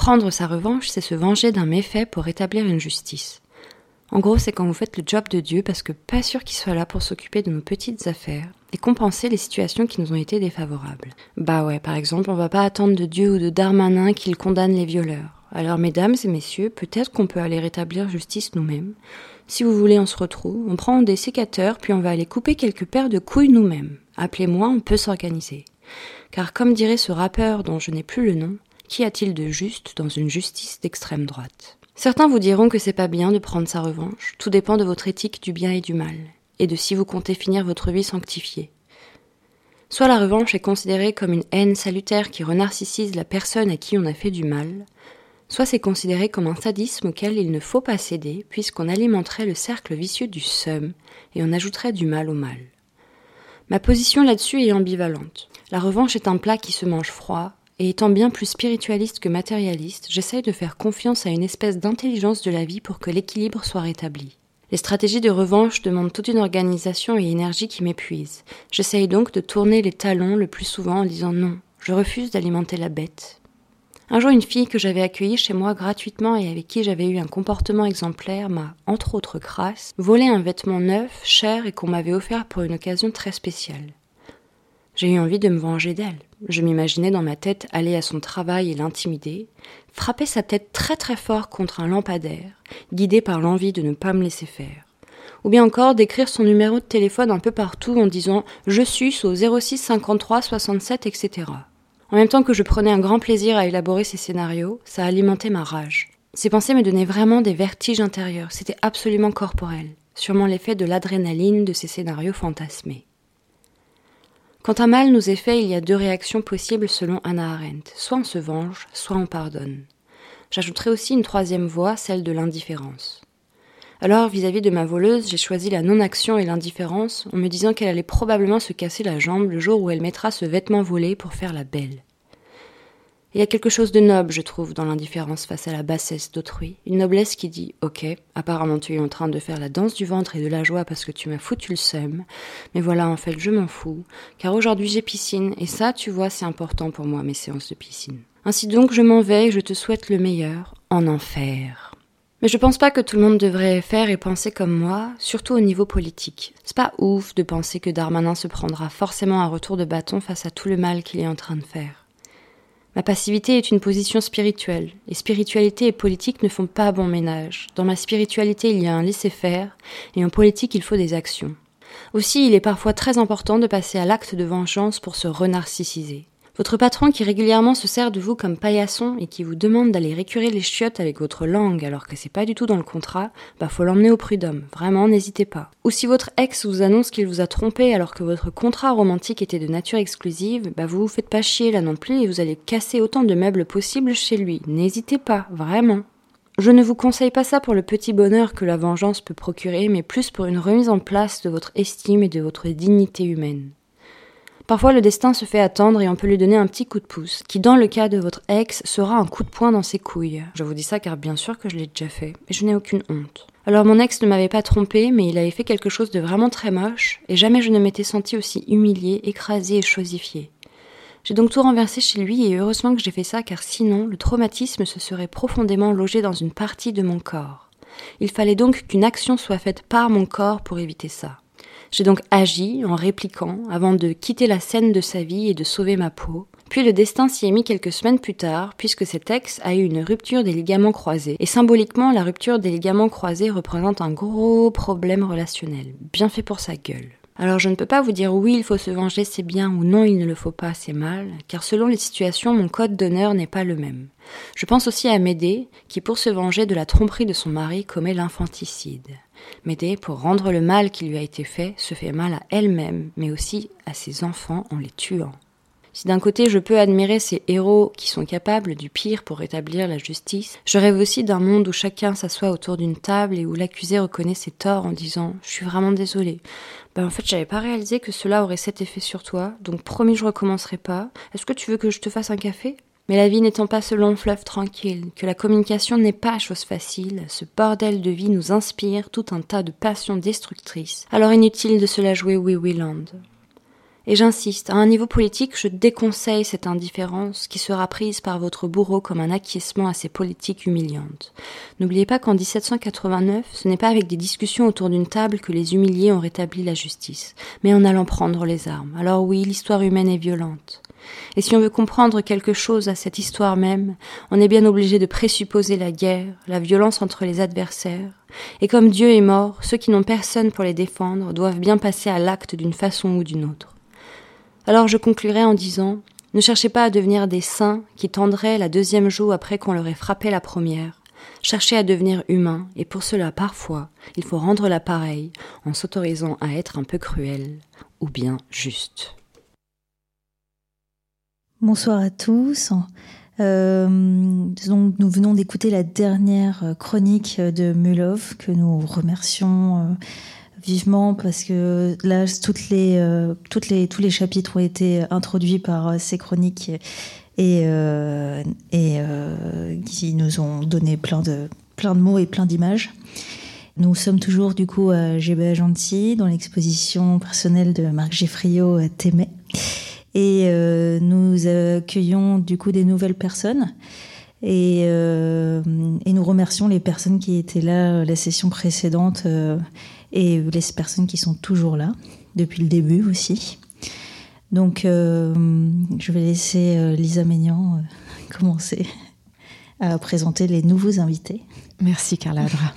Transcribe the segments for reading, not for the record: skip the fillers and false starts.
Prendre sa revanche, c'est se venger d'un méfait pour rétablir une justice. En gros, c'est quand vous faites le job de Dieu parce que pas sûr qu'il soit là pour s'occuper de nos petites affaires et compenser les situations qui nous ont été défavorables. Bah ouais, par exemple, on va pas attendre de Dieu ou de Darmanin qu'il condamne les violeurs. Alors mesdames et messieurs, peut-être qu'on peut aller rétablir justice nous-mêmes. Si vous voulez, on se retrouve, on prend des sécateurs, puis on va aller couper quelques paires de couilles nous-mêmes. Appelez-moi, on peut s'organiser. Car comme dirait ce rappeur dont je n'ai plus le nom, qu'y a-t-il de juste dans une justice d'extrême droite ? Certains vous diront que c'est pas bien de prendre sa revanche, tout dépend de votre éthique du bien et du mal, et de si vous comptez finir votre vie sanctifiée. Soit la revanche est considérée comme une haine salutaire qui renarcissise la personne à qui on a fait du mal, soit c'est considéré comme un sadisme auquel il ne faut pas céder, puisqu'on alimenterait le cercle vicieux du seum, et on ajouterait du mal au mal. Ma position là-dessus est ambivalente. La revanche est un plat qui se mange froid, et étant bien plus spiritualiste que matérialiste, j'essaye de faire confiance à une espèce d'intelligence de la vie pour que l'équilibre soit rétabli. Les stratégies de revanche demandent toute une organisation et énergie qui m'épuisent. J'essaye donc de tourner les talons le plus souvent en disant non, je refuse d'alimenter la bête. Un jour, une fille que j'avais accueillie chez moi gratuitement et avec qui j'avais eu un comportement exemplaire m'a, entre autres crasses, volé un vêtement neuf, cher et qu'on m'avait offert pour une occasion très spéciale. J'ai eu envie de me venger d'elle. Je m'imaginais dans ma tête aller à son travail et l'intimider, frapper sa tête très très fort contre un lampadaire, guidée par l'envie de ne pas me laisser faire. Ou bien encore d'écrire son numéro de téléphone un peu partout en disant « Je suce au 06 53 67 », etc. En même temps que je prenais un grand plaisir à élaborer ces scénarios, ça alimentait ma rage. Ces pensées me donnaient vraiment des vertiges intérieurs, c'était absolument corporel, sûrement l'effet de l'adrénaline de ces scénarios fantasmés. Quand un mal nous est fait, il y a 2 réactions possibles selon Hannah Arendt. Soit on se venge, soit on pardonne. J'ajouterai aussi une 3e voie, celle de l'indifférence. Alors, vis-à-vis de ma voleuse, j'ai choisi la non-action et l'indifférence en me disant qu'elle allait probablement se casser la jambe le jour où elle mettra ce vêtement volé pour faire la belle. Il y a quelque chose de noble, je trouve, dans l'indifférence face à la bassesse d'autrui. Une noblesse qui dit « Ok, apparemment tu es en train de faire la danse du ventre et de la joie parce que tu m'as foutu le seum, mais voilà, en fait, je m'en fous, car aujourd'hui j'ai piscine, et ça, tu vois, c'est important pour moi, mes séances de piscine. Ainsi donc, je m'en vais et je te souhaite le meilleur, en enfer. » Mais je pense pas que tout le monde devrait faire et penser comme moi, surtout au niveau politique. C'est pas ouf de penser que Darmanin se prendra forcément un retour de bâton face à tout le mal qu'il est en train de faire. Ma passivité est une position spirituelle, et spiritualité et politique ne font pas bon ménage. Dans ma spiritualité, il y a un laisser-faire, et en politique, il faut des actions. Aussi, il est parfois très important de passer à l'acte de vengeance pour se renarcissiser. Votre patron qui régulièrement se sert de vous comme paillasson et qui vous demande d'aller récurer les chiottes avec votre langue alors que c'est pas du tout dans le contrat, faut l'emmener au prud'homme. Vraiment, n'hésitez pas. Ou si votre ex vous annonce qu'il vous a trompé alors que votre contrat romantique était de nature exclusive, vous vous faites pas chier là non plus et vous allez casser autant de meubles possibles chez lui. N'hésitez pas, vraiment. Je ne vous conseille pas ça pour le petit bonheur que la vengeance peut procurer, mais plus pour une remise en place de votre estime et de votre dignité humaine. Parfois, le destin se fait attendre et on peut lui donner un petit coup de pouce, qui, dans le cas de votre ex, sera un coup de poing dans ses couilles. Je vous dis ça car bien sûr que je l'ai déjà fait, et je n'ai aucune honte. Alors mon ex ne m'avait pas trompée, mais il avait fait quelque chose de vraiment très moche, et jamais je ne m'étais sentie aussi humiliée, écrasée et chosifiée. J'ai donc tout renversé chez lui, et heureusement que j'ai fait ça, car sinon, le traumatisme se serait profondément logé dans une partie de mon corps. Il fallait donc qu'une action soit faite par mon corps pour éviter ça. J'ai donc agi en répliquant avant de quitter la scène de sa vie et de sauver ma peau. Puis le destin s'y est mis quelques semaines plus tard, puisque cet ex a eu une rupture des ligaments croisés. Et symboliquement, la rupture des ligaments croisés représente un gros problème relationnel. Bien fait pour sa gueule. Alors je ne peux pas vous dire oui, il faut se venger, c'est bien, ou non, il ne le faut pas, c'est mal, car selon les situations, mon code d'honneur n'est pas le même. Je pense aussi à Médée, qui pour se venger de la tromperie de son mari commet l'infanticide. Médée, pour rendre le mal qui lui a été fait, se fait mal à elle-même, mais aussi à ses enfants en les tuant. Si d'un côté je peux admirer ces héros qui sont capables du pire pour rétablir la justice, je rêve aussi d'un monde où chacun s'assoit autour d'une table et où l'accusé reconnaît ses torts en disant « Je suis vraiment désolée. En fait, j'avais pas réalisé que cela aurait cet effet sur toi, donc promis je recommencerai pas. Est-ce que tu veux que je te fasse un café ?» Mais la vie n'étant pas ce long fleuve tranquille, que la communication n'est pas chose facile, ce bordel de vie nous inspire tout un tas de passions destructrices. Alors inutile de se la jouer oui-oui land. Et j'insiste, à un niveau politique, je déconseille cette indifférence qui sera prise par votre bourreau comme un acquiescement à ces politiques humiliantes. N'oubliez pas qu'en 1789, ce n'est pas avec des discussions autour d'une table que les humiliés ont rétabli la justice, mais en allant prendre les armes. Alors oui, l'histoire humaine est violente. Et si on veut comprendre quelque chose à cette histoire même, on est bien obligé de présupposer la guerre, la violence entre les adversaires. Et comme Dieu est mort, ceux qui n'ont personne pour les défendre doivent bien passer à l'acte d'une façon ou d'une autre. Alors je conclurai en disant, ne cherchez pas à devenir des saints qui tendraient la deuxième joue après qu'on leur ait frappé la première. Cherchez à devenir humain, et pour cela, parfois, il faut rendre l'appareil en s'autorisant à être un peu cruel ou bien juste. Bonsoir à tous. Donc, nous venons d'écouter la dernière chronique de Mulov, que nous remercions vivement parce que là, tous les chapitres ont été introduits par ces chroniques et qui nous ont donné plein de mots et plein d'images. Nous sommes toujours du coup à GBA Gentil dans l'exposition personnelle de Marc Geffriot à Témé. Et nous accueillons du coup des nouvelles personnes et nous remercions les personnes qui étaient là la session précédente et les personnes qui sont toujours là depuis le début aussi. Donc je vais laisser Lisa Maignan commencer à présenter les nouveaux invités. Merci Carla Adra.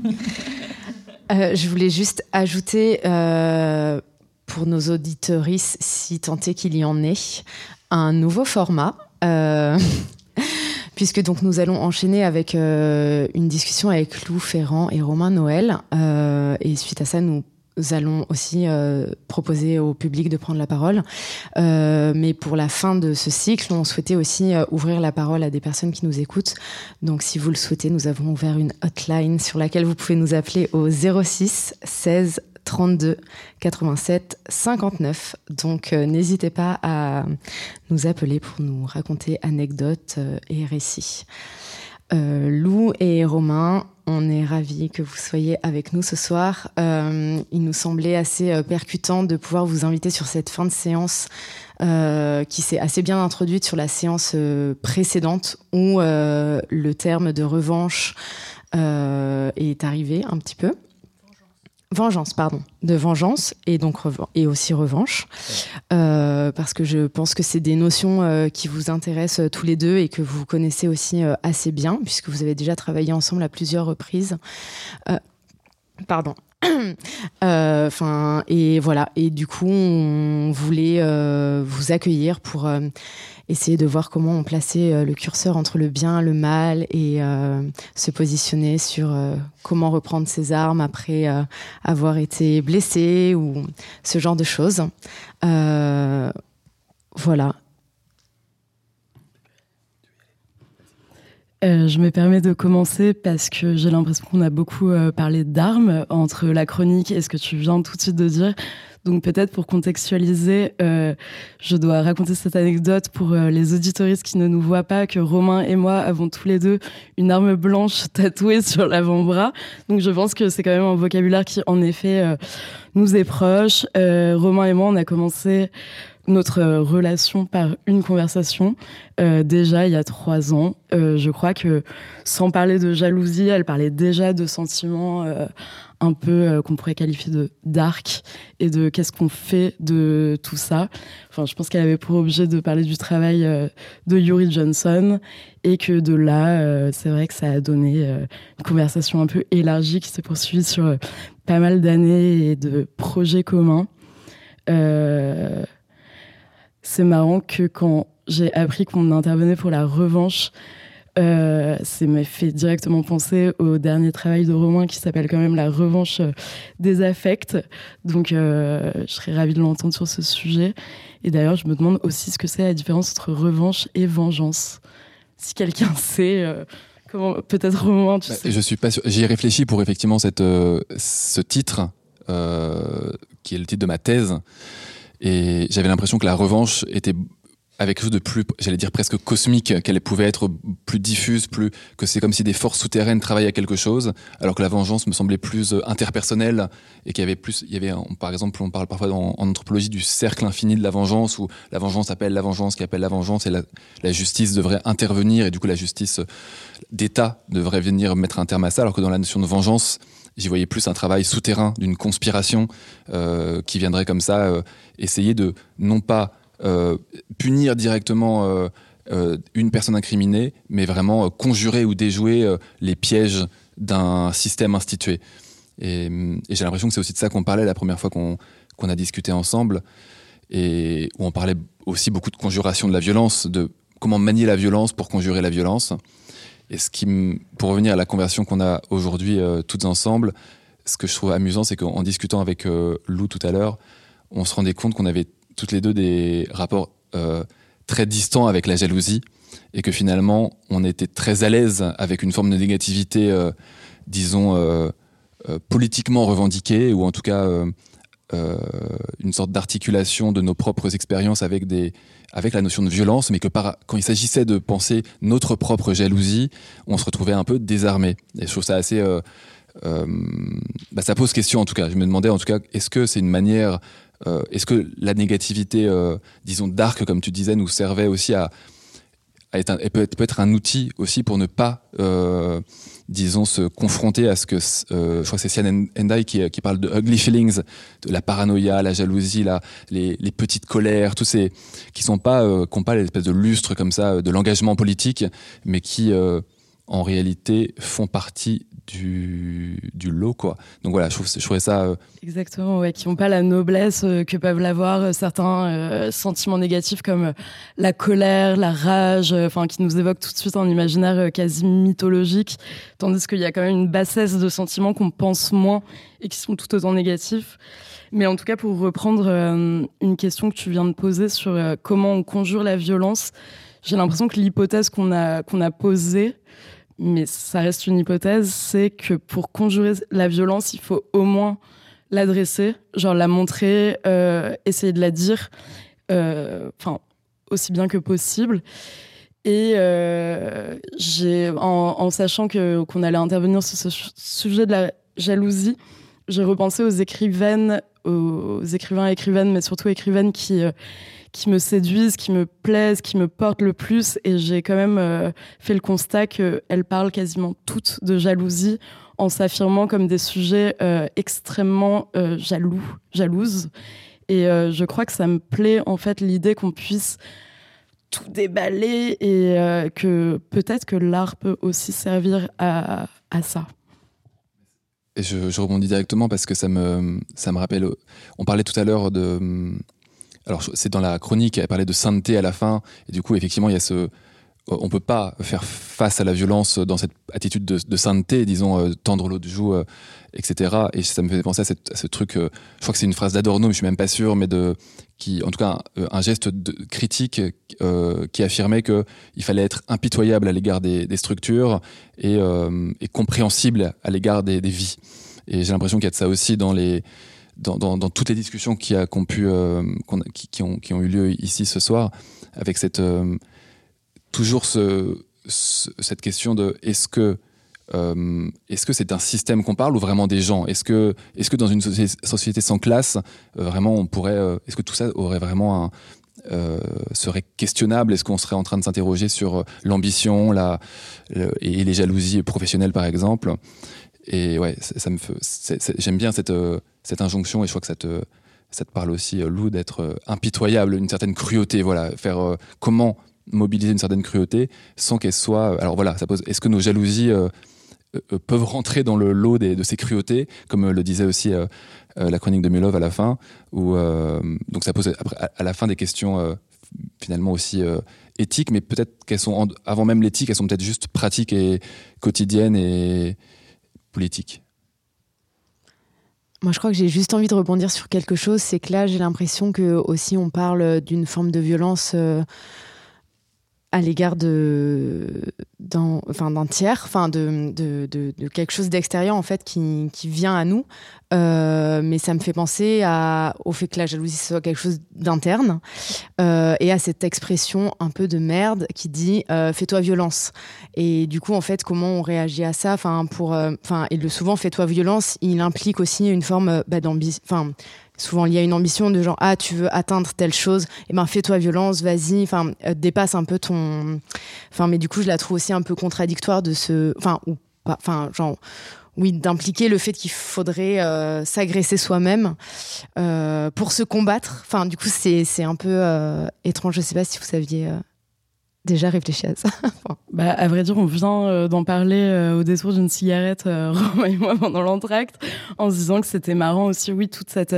Je voulais juste ajouter pour nos auditeuristes, si tant est qu'il y en ait, un nouveau format, puisque donc nous allons enchaîner avec une discussion avec Lou Ferrand et Romain Noël, et suite à ça, nous allons aussi proposer au public de prendre la parole. Mais pour la fin de ce cycle, on souhaitait aussi ouvrir la parole à des personnes qui nous écoutent. Donc si vous le souhaitez, nous avons ouvert une hotline sur laquelle vous pouvez nous appeler au 06 16 32 87 59. Donc n'hésitez pas à nous appeler pour nous raconter anecdotes et récits. Lou et Romain, on est ravis que vous soyez avec nous ce soir. Il nous semblait assez percutant de pouvoir vous inviter sur cette fin de séance qui s'est assez bien introduite sur la séance précédente où le terme de revanche est arrivé un petit peu. De vengeance et donc et aussi revanche, parce que je pense que c'est des notions qui vous intéressent tous les deux et que vous connaissez aussi assez bien puisque vous avez déjà travaillé ensemble à plusieurs reprises. Et voilà. Et du coup, on voulait vous accueillir pour essayer de voir comment on plaçait le curseur entre le bien, le mal et se positionner sur comment reprendre ses armes après avoir été blessé ou ce genre de choses. Voilà. Je me permets de commencer parce que j'ai l'impression qu'on a beaucoup parlé d'armes entre la chronique et ce que tu viens tout de suite de dire. Donc peut-être pour contextualiser, je dois raconter cette anecdote pour les auditoristes qui ne nous voient pas, que Romain et moi avons tous les deux une arme blanche tatouée sur l'avant-bras. Donc je pense que c'est quand même un vocabulaire qui en effet nous est proche. Romain et moi, on a commencé notre relation par une conversation déjà il y a 3 ans. Je crois que sans parler de jalousie, elle parlait déjà de sentiments un peu qu'on pourrait qualifier de dark et de qu'est-ce qu'on fait de tout ça. Enfin, je pense qu'elle avait pour objet de parler du travail de Yuri Johnson et que de là, c'est vrai que ça a donné une conversation un peu élargie qui s'est poursuivie sur pas mal d'années et de projets communs. C'est marrant que quand j'ai appris qu'on intervenait pour la revanche, ça m'a fait directement penser au dernier travail de Romain qui s'appelle quand même La revanche des affects. Donc je serais ravie de l'entendre sur ce sujet. Et d'ailleurs, je me demande aussi ce que c'est la différence entre revanche et vengeance. Si quelqu'un sait, comment, peut-être Romain, tu sais. Je suis pas sûr. J'y ai réfléchi pour effectivement ce titre, qui est le titre de ma thèse. Et j'avais l'impression que la revanche était avec quelque chose de plus, j'allais dire presque cosmique, qu'elle pouvait être plus diffuse, que c'est comme si des forces souterraines travaillaient à quelque chose, alors que la vengeance me semblait plus interpersonnelle et par exemple, on parle parfois en anthropologie du cercle infini de la vengeance, où la vengeance appelle la vengeance qui appelle la vengeance, et la justice devrait intervenir, et du coup la justice d'État devrait venir mettre un terme à ça, alors que dans la notion de vengeance, j'y voyais plus un travail souterrain d'une conspiration qui viendrait comme ça essayer de non pas punir directement une personne incriminée, mais vraiment conjurer ou déjouer les pièges d'un système institué. Et j'ai l'impression que c'est aussi de ça qu'on parlait la première fois qu'on a discuté ensemble, et où on parlait aussi beaucoup de conjuration de la violence, de comment manier la violence pour conjurer la violence. Et pour revenir à la conversation qu'on a aujourd'hui toutes ensemble, ce que je trouve amusant, c'est qu'en discutant avec Lou tout à l'heure, on se rendait compte qu'on avait toutes les deux des rapports très distants avec la jalousie, et que finalement on était très à l'aise avec une forme de négativité, disons politiquement revendiquée, ou en tout cas une sorte d'articulation de nos propres expériences avec la notion de violence, mais que quand il s'agissait de penser notre propre jalousie, on se retrouvait un peu désarmé. Et je trouve ça assez ça pose question en tout cas. Je me demandais en tout cas, est-ce que c'est une manière, est-ce que la négativité, disons dark comme tu disais, nous servait aussi à peut être un outil aussi pour ne pas, disons, se confronter à ce que, je crois que c'est Sian Endai qui parle de ugly feelings, de la paranoïa, la jalousie, les petites colères, tous ces qui n'ont pas l'espèce de lustre comme ça de l'engagement politique, mais qui en réalité font partie du lot, quoi. Donc voilà, je trouvais ça exactement, ouais, qui n'ont pas la noblesse que peuvent l'avoir certains sentiments négatifs comme la colère, la rage, qui nous évoquent tout de suite un imaginaire quasi mythologique, tandis qu'il y a quand même une bassesse de sentiments qu'on pense moins et qui sont tout autant négatifs. Mais en tout cas, pour reprendre une question que tu viens de poser sur comment on conjure la violence, j'ai l'impression que l'hypothèse qu'on a posée, mais ça reste une hypothèse, c'est que pour conjurer la violence, il faut au moins l'adresser, genre la montrer, essayer de la dire, aussi bien que possible. Et en sachant qu'on allait intervenir sur ce sujet de la jalousie, j'ai repensé aux écrivains et écrivaines, mais surtout écrivaines qui me séduisent, qui me plaisent, qui me portent le plus. Et j'ai quand même fait le constat qu'elles parlent quasiment toutes de jalousie en s'affirmant comme des sujets extrêmement jalouses. Et je crois que ça me plaît, en fait, l'idée qu'on puisse tout déballer et que peut-être que l'art peut aussi servir à ça. Et je rebondis directement parce que ça me rappelle... On parlait tout à l'heure de... Alors, c'est dans la chronique, elle parlait de sainteté à la fin, et du coup, effectivement, il y a on peut pas faire face à la violence dans cette attitude de sainteté, disons, tendre l'autre joue, etc. Et ça me fait penser à ce truc, je crois que c'est une phrase d'Adorno, mais je suis même pas sûr, mais en tout cas, un geste critique qui affirmait qu'il fallait être impitoyable à l'égard des structures et compréhensible à l'égard des vies. Et j'ai l'impression qu'il y a de ça aussi dans toutes les discussions qui ont eu lieu ici ce soir, avec toujours cette question de est-ce que c'est un système qu'on parle ou vraiment des gens ? Est-ce que dans une société sans classe, vraiment on pourrait, est-ce que tout ça aurait vraiment serait questionnable ? Est-ce qu'on serait en train de s'interroger sur l'ambition, et les jalousies professionnelles par exemple ? Et ouais, j'aime bien cette injonction, et je crois que ça te parle aussi, Lou, d'être impitoyable, une certaine cruauté, voilà, faire comment mobiliser une certaine cruauté sans qu'elle soit... Alors voilà, ça pose... Est-ce que nos jalousies peuvent rentrer dans le lot de ces cruautés, comme le disait aussi la chronique de Mulov à la fin, donc ça pose après, à la fin des questions finalement aussi éthiques, mais peut-être qu'elles sont, avant même l'éthique, elles sont peut-être juste pratiques et quotidiennes et politiques. Moi, je crois que j'ai juste envie de rebondir sur quelque chose, c'est que là, j'ai l'impression que aussi on parle d'une forme de violence à l'égard d'un tiers, de quelque chose d'extérieur en fait qui vient à nous, mais ça me fait penser au fait que la jalousie soit quelque chose d'interne, et à cette expression un peu de merde qui dit fais-toi violence. Et du coup en fait comment on réagit à ça, et le souvent fais-toi violence, il implique aussi une forme d'ambition, souvent il y a une ambition de genre tu veux atteindre telle chose, et fais-toi violence, vas-y, dépasse un peu ton, mais du coup je la trouve aussi un peu contradictoire de d'impliquer le fait qu'il faudrait s'agresser soi-même pour se combattre. Du coup c'est un peu étrange. Je sais pas si vous aviez déjà réfléchi à ça. À vrai dire, on vient d'en parler au détour d'une cigarette, Romain et moi, pendant l'entracte, en se disant que c'était marrant aussi, oui, toute cette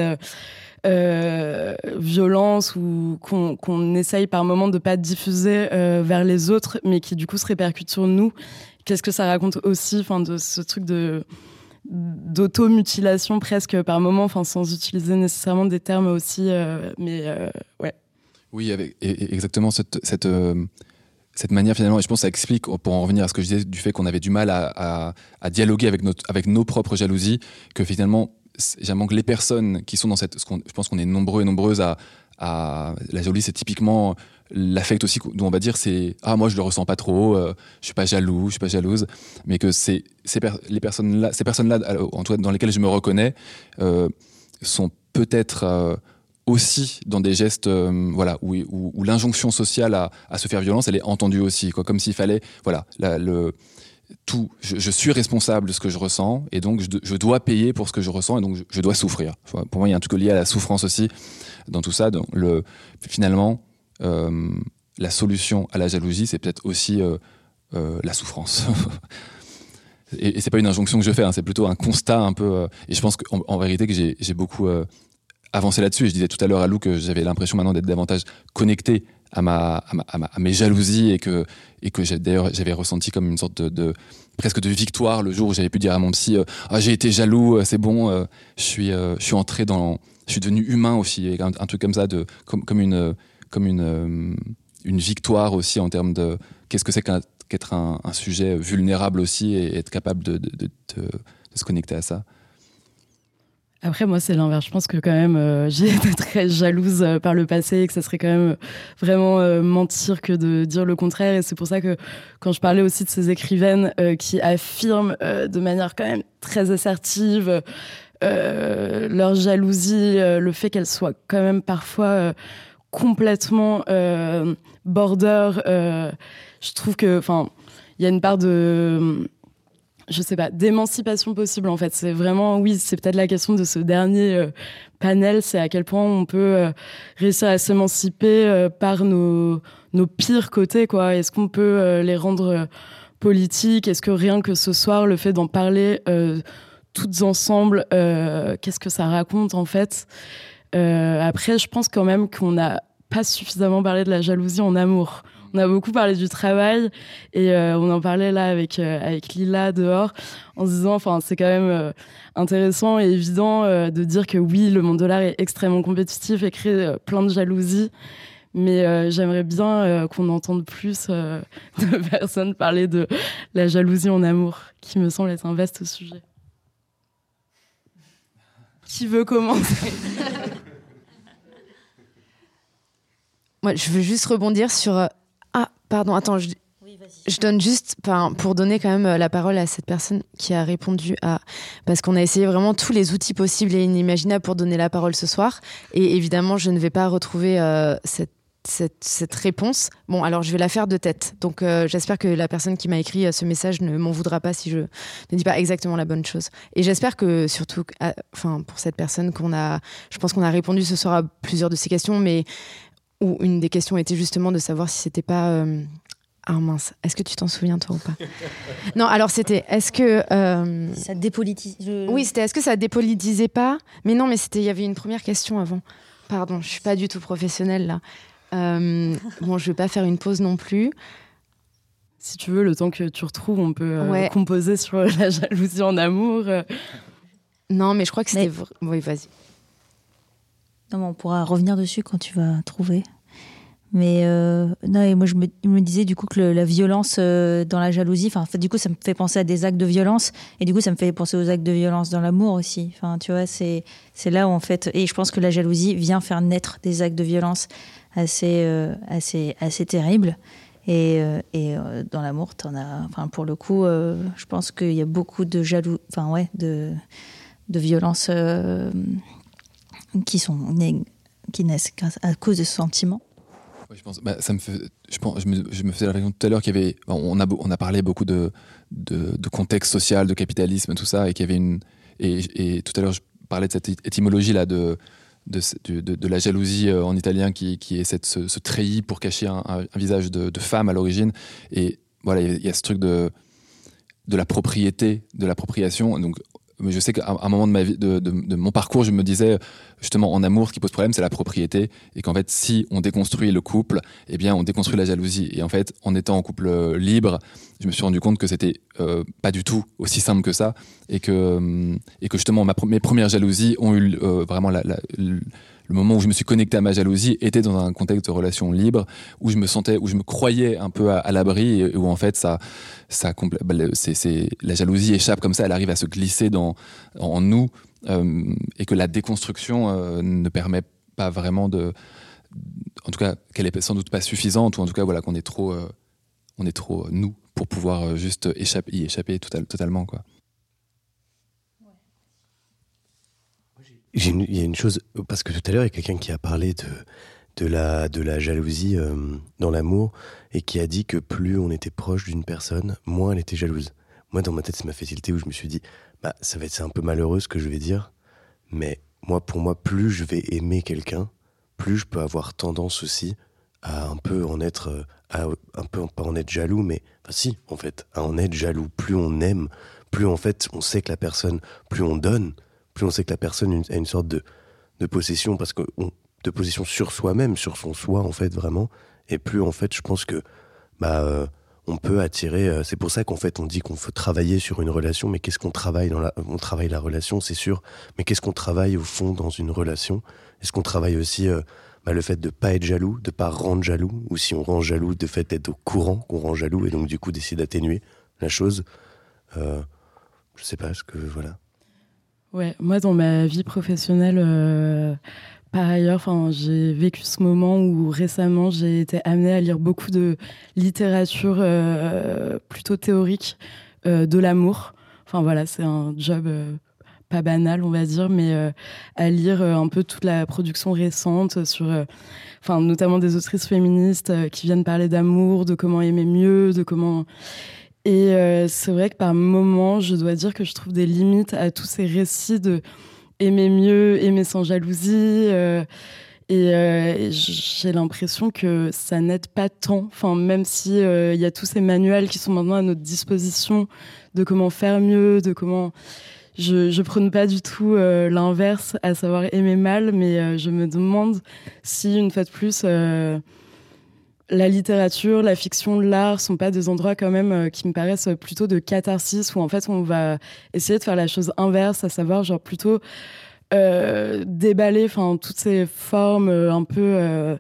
violence ou qu'on essaye par moment de pas diffuser vers les autres, mais qui du coup se répercute sur nous. Qu'est-ce que ça raconte aussi, de ce truc d'automutilation presque par moment, sans utiliser nécessairement des termes aussi, ouais. Oui, exactement cette manière finalement, et je pense que ça explique, pour en revenir à ce que je disais, du fait qu'on avait du mal à dialoguer avec nos propres jalousies, que finalement, j'aimerais que les personnes qui sont dans je pense qu'on est nombreux et nombreuses à la jalousie, c'est typiquement l'affect aussi, d'où on va dire c'est moi je le ressens pas trop, je suis pas jaloux, je suis pas jalouse, mais que ces personnes-là, en tout cas dans lesquelles je me reconnais, sont peut-être aussi dans des gestes où l'injonction sociale à se faire violence, elle est entendue aussi, quoi, comme s'il fallait je suis responsable de ce que je ressens, et donc je dois payer pour ce que je ressens, et donc je dois souffrir. Pour moi il y a un truc lié à la souffrance aussi dans tout ça. Donc finalement la solution à la jalousie, c'est peut-être aussi la souffrance. Et c'est pas une injonction que je fais, c'est plutôt un constat un peu, et je pense qu'en vérité que j'ai beaucoup avancé là-dessus. Et je disais tout à l'heure à Lou que j'avais l'impression maintenant d'être davantage connecté à mes jalousies, et que d'ailleurs j'avais ressenti comme une sorte de presque de victoire le jour où j'avais pu dire à mon psy j'ai été jaloux, c'est bon, je suis devenu humain aussi, et un truc comme ça, comme une victoire aussi en termes de qu'est-ce que c'est qu'être un sujet vulnérable aussi, et être capable de se connecter à ça. Après, moi, c'est l'inverse. Je pense que quand même, j'ai été très jalouse par le passé, et que ça serait quand même vraiment mentir que de dire le contraire. Et c'est pour ça que quand je parlais aussi de ces écrivaines qui affirment de manière quand même très assertive leur jalousie, le fait qu'elle soit quand même parfois complètement border, je trouve que, il y a une part de... je sais pas, d'émancipation possible en fait. C'est vraiment, oui, c'est peut-être la question de ce dernier panel, c'est à quel point on peut réussir à s'émanciper par nos pires côtés, quoi. Est-ce qu'on peut les rendre politiques? Est-ce que rien que ce soir, le fait d'en parler toutes ensemble, qu'est-ce que ça raconte en fait? Après, je pense quand même qu'on n'a pas suffisamment parlé de la jalousie en amour. On a beaucoup parlé du travail, et on en parlait là avec Lila dehors, en se disant, c'est quand même intéressant et évident de dire que oui, le monde de l'art est extrêmement compétitif et crée plein de jalousie, mais j'aimerais bien qu'on entende plus de personnes parler de la jalousie en amour, qui me semble être un vaste sujet. Qui veut commencer? Moi, je veux juste rebondir sur... pardon, attends, je donne juste, pour donner quand même la parole à cette personne qui a répondu parce qu'on a essayé vraiment tous les outils possibles et inimaginables pour donner la parole ce soir, et évidemment, je ne vais pas retrouver cette réponse. Bon, alors je vais la faire de tête. Donc, j'espère que la personne qui m'a écrit ce message ne m'en voudra pas si je ne dis pas exactement la bonne chose. Et j'espère que, surtout, pour cette personne je pense qu'on a répondu ce soir à plusieurs de ces questions, mais où une des questions était justement de savoir si c'était pas... mince, est-ce que tu t'en souviens toi ou pas? Non, alors c'était, est-ce que... Ça dépolitise... Oui, c'était, est-ce que ça dépolitisait pas? Mais non, mais il y avait une première question avant. Pardon, je suis pas du tout professionnelle là. Bon, je vais pas faire une pause non plus. Si tu veux, le temps que tu retrouves, on peut composer sur la jalousie en amour. Non, mais je crois que c'était... Oui, vas-y. Non, mais on pourra revenir dessus quand tu vas trouver. Mais non, et moi je me disais du coup que la violence dans la jalousie, enfin du coup ça me fait penser à des actes de violence, et du coup ça me fait penser aux actes de violence dans l'amour aussi. Enfin tu vois, c'est là où en fait, et je pense que la jalousie vient faire naître des actes de violence assez terribles. Et dans l'amour, t'en as, enfin pour le coup, je pense qu'il y a beaucoup de de violences qui naissent à cause de ce sentiment. Ouais, je pense, je me faisais la réflexion tout à l'heure qu'il y avait, on a parlé beaucoup de contexte social, de capitalisme, tout ça, et qu'il y avait et tout à l'heure je parlais de cette étymologie là de la jalousie en italien qui est ce treillis pour cacher un visage de femme à l'origine. Et voilà, il y a ce truc de la propriété, de l'appropriation. Donc, je sais qu'à un moment de ma vie, de mon parcours, je me disais justement en amour, ce qui pose problème, c'est la propriété, et qu'en fait, si on déconstruit le couple, eh bien, on déconstruit la jalousie. Et en fait, en étant en couple libre, je me suis rendu compte que c'était pas du tout aussi simple que ça, et que justement mes premières jalousies ont eu vraiment le moment où je me suis connecté à ma jalousie était dans un contexte de relation libre où je me croyais un peu à l'abri, et où en fait la jalousie échappe comme ça, elle arrive à se glisser en nous, et que la déconstruction ne permet pas vraiment en tout cas qu'elle est sans doute pas suffisante, ou en tout cas voilà qu'on est trop nous pour pouvoir juste y échapper totalement quoi. Il y a une chose, parce que tout à l'heure, il y a quelqu'un qui a parlé de la jalousie dans l'amour, et qui a dit que plus on était proche d'une personne, moins elle était jalouse. Moi, dans ma tête, ça m'a fait tilter, où je me suis dit, c'est un peu malheureux ce que je vais dire, mais pour moi, plus je vais aimer quelqu'un, plus je peux avoir tendance aussi à un peu en être, pas en être jaloux, mais, si, en fait, à en être jaloux. Plus on aime, plus en fait, on sait que la personne, plus on donne, plus on sait que la personne a une sorte de possession, de possession sur soi-même, sur son soi, en fait, vraiment. Et plus, en fait, je pense que on peut attirer... c'est pour ça qu'en fait, on dit qu'on faut travailler sur une relation, mais qu'est-ce qu'on travaille on travaille la relation, c'est sûr, mais qu'est-ce qu'on travaille, au fond, dans une relation ? Est-ce qu'on travaille aussi le fait de pas être jaloux, de pas rendre jaloux, ou si on rend jaloux, de fait d'être au courant qu'on rend jaloux, et donc, du coup, d'essayer d'atténuer la chose. Je sais pas, voilà... Ouais, moi dans ma vie professionnelle, par ailleurs, j'ai vécu ce moment où récemment j'ai été amenée à lire beaucoup de littérature plutôt théorique de l'amour. Enfin voilà, c'est un job pas banal, on va dire, mais à lire un peu toute la production récente sur, notamment des autrices féministes qui viennent parler d'amour, de comment aimer mieux, de comment... Et c'est vrai que par moments, je dois dire que je trouve des limites à tous ces récits de aimer mieux, aimer sans jalousie. Et j'ai l'impression que ça n'aide pas tant. Même si y a tous ces manuels qui sont maintenant à notre disposition de comment faire mieux, de comment... Je prône pas du tout l'inverse, à savoir aimer mal, mais je me demande si, une fois de plus... la littérature, la fiction, l'art sont pas des endroits quand même qui me paraissent plutôt de catharsis, où en fait on va essayer de faire la chose inverse, à savoir genre plutôt déballer toutes ces formes un peu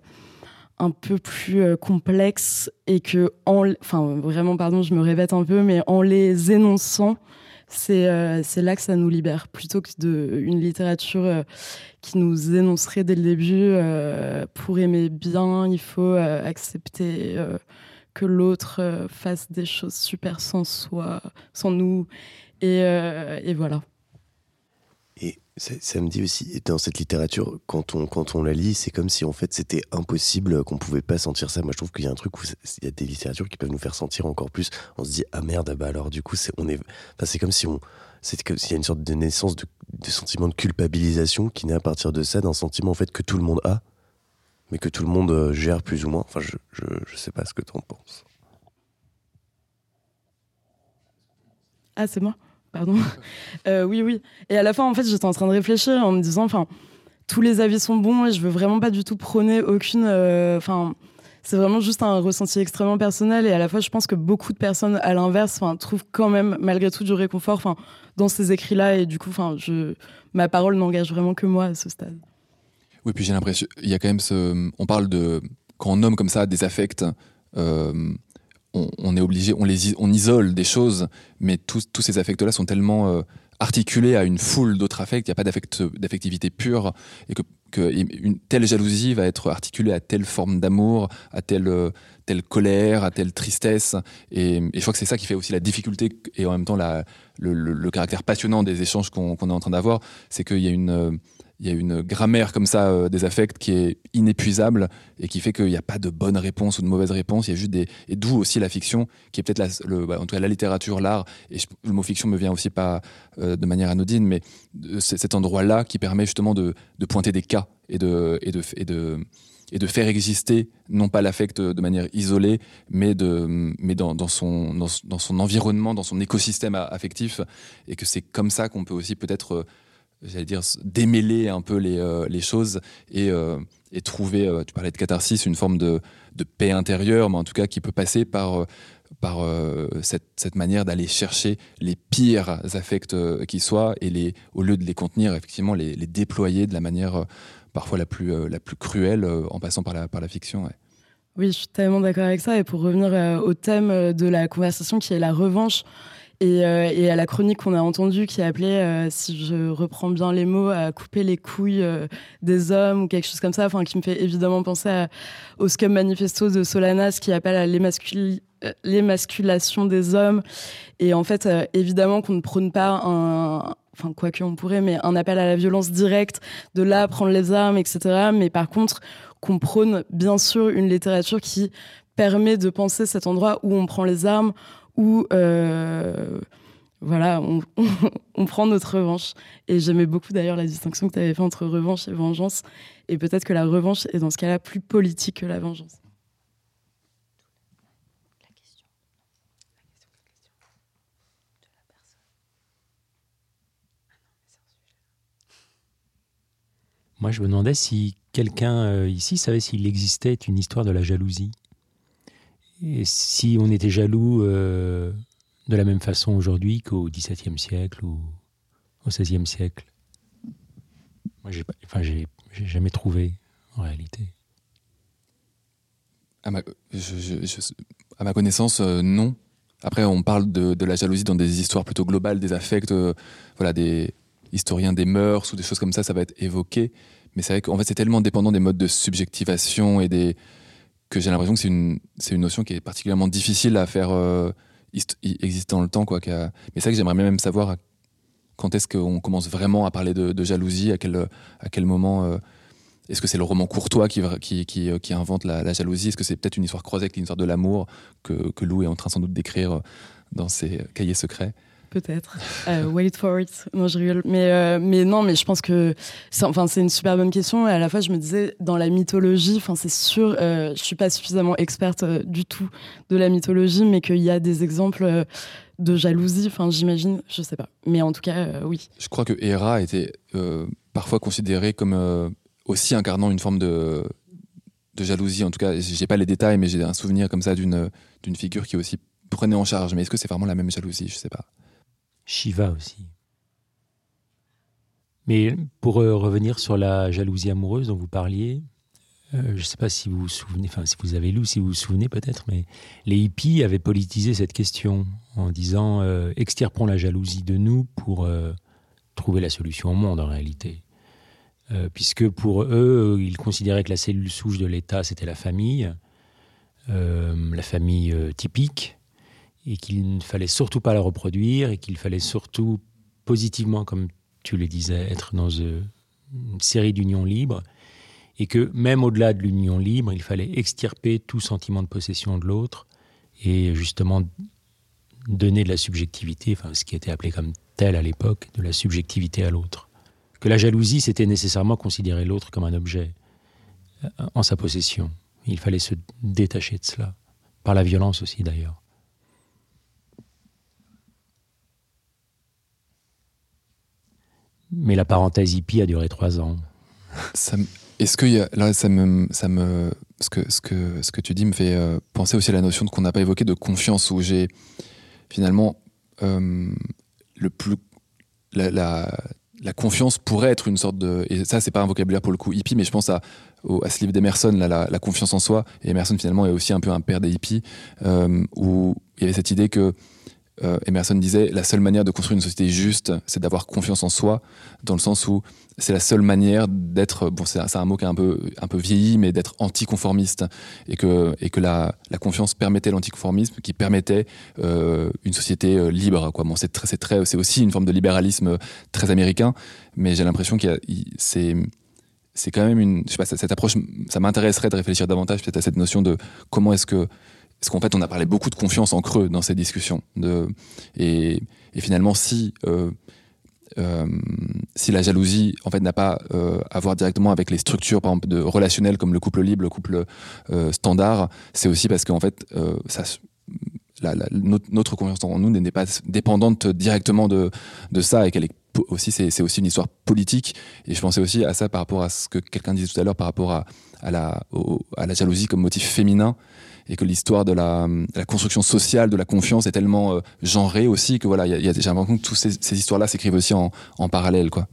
plus complexes, et que vraiment pardon, je me répète un peu, mais en les énonçant, c'est là que ça nous libère, plutôt que une littérature qui nous énoncerait dès le début pour aimer bien, il faut accepter que l'autre fasse des choses super sans soi, sans nous, et voilà. Et ça me dit aussi, dans cette littérature, quand on la lit, c'est comme si en fait c'était impossible, qu'on pouvait pas sentir ça. Moi je trouve qu'il y a un truc où il y a des littératures qui peuvent nous faire sentir encore plus. On se dit ah merde, alors du coup c'est comme si s'il y a une sorte de naissance de sentiment de culpabilisation qui naît à partir de ça, d'un sentiment en fait que tout le monde a, mais que tout le monde gère plus ou moins. Je sais pas ce que t'en penses. Ah, c'est moi. Pardon. Oui. Et à la fin, en fait, j'étais en train de réfléchir en me disant, tous les avis sont bons, et je veux vraiment pas du tout prôner aucune... c'est vraiment juste un ressenti extrêmement personnel, et à la fois, je pense que beaucoup de personnes, à l'inverse, trouvent quand même, malgré tout, du réconfort dans ces écrits-là, et du coup, ma parole n'engage vraiment que moi à ce stade. Oui, puis j'ai l'impression, il y a quand même on parle de... quand on nomme comme ça des affects, on est obligé, on isole des choses, mais tous ces affects-là sont tellement articulés à une foule d'autres affects, il n'y a pas d'affectivité pure, et que une telle jalousie va être articulée à telle forme d'amour, à telle colère, à telle tristesse, et je crois que c'est ça qui fait aussi la difficulté et en même temps le caractère passionnant des échanges qu'on est en train d'avoir, c'est qu'il y a une grammaire comme ça des affects qui est inépuisable et qui fait qu'il n'y a pas de bonne réponse ou de mauvaise réponse. Il y a juste et d'où aussi la fiction, qui est peut-être en tout cas la littérature, l'art. Et le mot fiction me vient aussi pas de manière anodine, mais cet endroit-là qui permet justement de pointer des cas et de faire exister non pas l'affect de manière isolée, mais dans son environnement, dans son écosystème affectif, et que c'est comme ça qu'on peut aussi peut-être j'allais dire démêler un peu les choses et trouver, tu parlais de catharsis, une forme de paix intérieure, mais en tout cas qui peut passer par cette manière d'aller chercher les pires affects qui soient et au lieu de les contenir, effectivement les déployer de la manière parfois la plus cruelle en passant par la fiction. Ouais. Oui, je suis tellement d'accord avec ça. Et pour revenir au thème de la conversation qui est la revanche, et à la chronique qu'on a entendue qui appelait, si je reprends bien les mots, à couper les couilles des hommes ou quelque chose comme ça, qui me fait évidemment penser au Scum Manifesto de Solanas qui appelle à l'émasculation des hommes. Et en fait, évidemment qu'on ne prône pas quoique on pourrait, mais un appel à la violence directe, de là prendre les armes, etc. Mais par contre, qu'on prône bien sûr une littérature qui permet de penser cet endroit où on prend les armes, où on prend notre revanche. Et j'aimais beaucoup d'ailleurs la distinction que tu avais faite entre revanche et vengeance. Et peut-être que la revanche est dans ce cas-là plus politique que la vengeance. Moi, je me demandais si quelqu'un ici savait s'il existait une histoire de la jalousie. Et si on était jaloux de la même façon aujourd'hui qu'au XVIIe siècle ou au XVIe siècle. Moi, j'ai jamais trouvé, en réalité. À ma connaissance, non. Après, on parle de la jalousie dans des histoires plutôt globales, des affects, des historiens des mœurs ou des choses comme ça va être évoqué. Mais c'est vrai qu'en fait, c'est tellement dépendant des modes de subjectivation que j'ai l'impression que c'est une notion qui est particulièrement difficile à faire exister dans le temps. Mais c'est vrai que j'aimerais même savoir quand est-ce qu'on commence vraiment à parler de jalousie, à quel moment. Est-ce que c'est le roman Courtois qui invente la jalousie ? Est-ce que c'est peut-être une histoire croisée avec l'histoire de l'amour que Lou est en train sans doute d'écrire dans ses cahiers secrets ? Peut-être. Wait for it. Non, je rigole. Mais non, mais je pense que c'est une super bonne question. Et à la fois, je me disais, dans la mythologie, c'est sûr, je suis pas suffisamment experte du tout de la mythologie, mais qu'il y a des exemples de jalousie, j'imagine, je sais pas. Mais en tout cas, oui. Je crois que Héra était parfois considérée comme aussi incarnant une forme de jalousie. En tout cas, j'ai pas les détails, mais j'ai un souvenir comme ça d'une figure qui aussi prenait en charge. Mais est-ce que c'est vraiment la même jalousie ? Je sais pas. Shiva aussi. Mais pour revenir sur la jalousie amoureuse dont vous parliez, je ne sais pas si vous vous souvenez, si vous avez lu ou si vous vous souvenez peut-être, mais les hippies avaient politisé cette question en disant extirpons la jalousie de nous pour trouver la solution au monde en réalité. Puisque pour eux, ils considéraient que la cellule souche de l'État, c'était la famille typique, et qu'il ne fallait surtout pas la reproduire, et qu'il fallait surtout positivement, comme tu le disais, être dans une série d'unions libres, et que même au-delà de l'union libre, il fallait extirper tout sentiment de possession de l'autre, et justement donner de la subjectivité, ce qui était appelé comme tel à l'époque, de la subjectivité à l'autre. Que la jalousie, c'était nécessairement considérer l'autre comme un objet en sa possession. Il fallait se détacher de cela, par la violence aussi d'ailleurs. Mais la parenthèse hippie a duré 3 ans. Est-ce que ce que tu dis me fait penser aussi à la notion qu'on n'a pas évoquée de confiance, où j'ai finalement la la confiance pourrait être une sorte de... Et ça, c'est pas un vocabulaire pour le coup hippie, mais je pense à ce livre d'Emerson, là, la confiance en soi. Et Emerson, finalement, est aussi un peu un père des hippies, où il y avait cette idée que Emerson disait la seule manière de construire une société juste, c'est d'avoir confiance en soi, dans le sens où c'est la seule manière d'être, bon, c'est un mot qui est un peu vieilli, mais d'être anticonformiste, et que la confiance permettait l'anticonformisme, qui permettait une société libre, quoi. Bon, c'est aussi une forme de libéralisme très américain, mais j'ai l'impression c'est quand même je sais pas, cette approche, ça m'intéresserait de réfléchir davantage peut-être à cette notion de comment est-ce qu'en fait on a parlé beaucoup de confiance en creux dans ces discussions, et finalement si la jalousie en fait n'a pas à voir directement avec les structures par exemple de relationnelles comme le couple libre, le couple standard, c'est aussi parce qu'en fait notre confiance en nous n'est pas dépendante directement de ça, et qu'elle est aussi, c'est aussi une histoire politique. Et je pensais aussi à ça par rapport à ce que quelqu'un disait tout à l'heure par rapport à la jalousie comme motif féminin, et que l'histoire de la construction sociale de la confiance est tellement genrée aussi que voilà, j'ai l'impression que toutes ces histoires-là s'écrivent aussi en parallèle, quoi.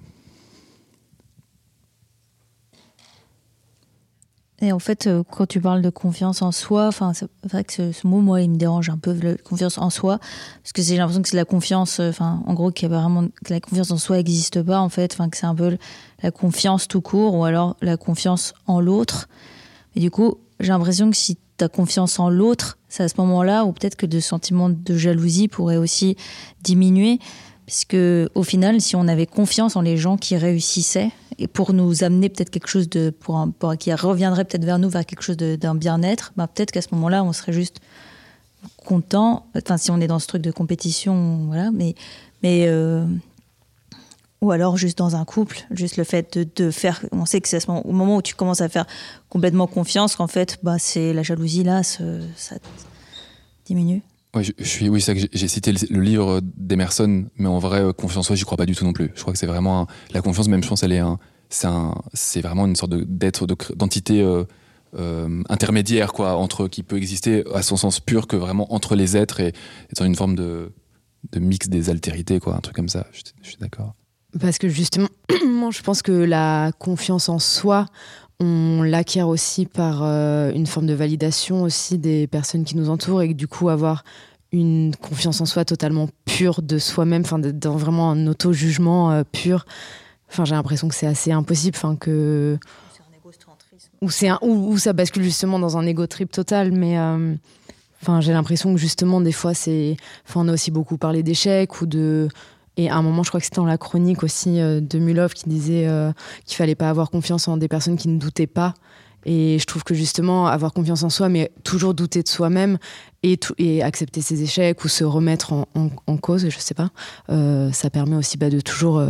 Et en fait, quand tu parles de confiance en soi, c'est vrai que ce mot, moi, il me dérange un peu, la confiance en soi, parce que j'ai l'impression que c'est la confiance, en gros, que la confiance en soi n'existe pas, en fait, que c'est un peu la confiance tout court, ou alors la confiance en l'autre. Et du coup, j'ai l'impression que si tu as confiance en l'autre, c'est à ce moment-là où peut-être que le sentiment de jalousie pourrait aussi diminuer, puisque au final, si on avait confiance en les gens qui réussissaient, et pour nous amener peut-être quelque chose qui reviendrait peut-être vers nous, vers quelque chose d'un bien-être, peut-être qu'à ce moment-là, on serait juste content. Enfin, si on est dans ce truc de compétition, voilà. Mais ou alors juste dans un couple, juste le fait de faire. On sait que c'est au moment où tu commences à faire complètement confiance qu'en fait, c'est la jalousie là, ça diminue. Ouais, oui, c'est ça que j'ai cité le livre d'Emerson, mais en vrai, confiance en soi, j'y crois pas du tout non plus. Je crois que c'est vraiment la confiance, même je pense, c'est vraiment une sorte d'entité intermédiaire, quoi, qui peut exister à son sens pur que vraiment entre les êtres, et dans une forme de mix des altérités, quoi, un truc comme ça. Je suis d'accord. Parce que justement, moi, je pense que la confiance en soi, on l'acquiert aussi par une forme de validation aussi des personnes qui nous entourent, et que du coup avoir une confiance en soi totalement pure de soi-même, dans vraiment un auto-jugement pur, j'ai l'impression que c'est assez impossible, que c'est un égocentrisme, ou ça bascule justement dans un ego trip total, mais j'ai l'impression que justement des fois on a aussi beaucoup parlé d'échecs et à un moment, je crois que c'était dans la chronique aussi de Mulhoff qui disait qu'il fallait pas avoir confiance en des personnes qui ne doutaient pas. Et je trouve que justement, avoir confiance en soi, mais toujours douter de soi-même et accepter ses échecs ou se remettre en cause, je sais pas, ça permet aussi de toujours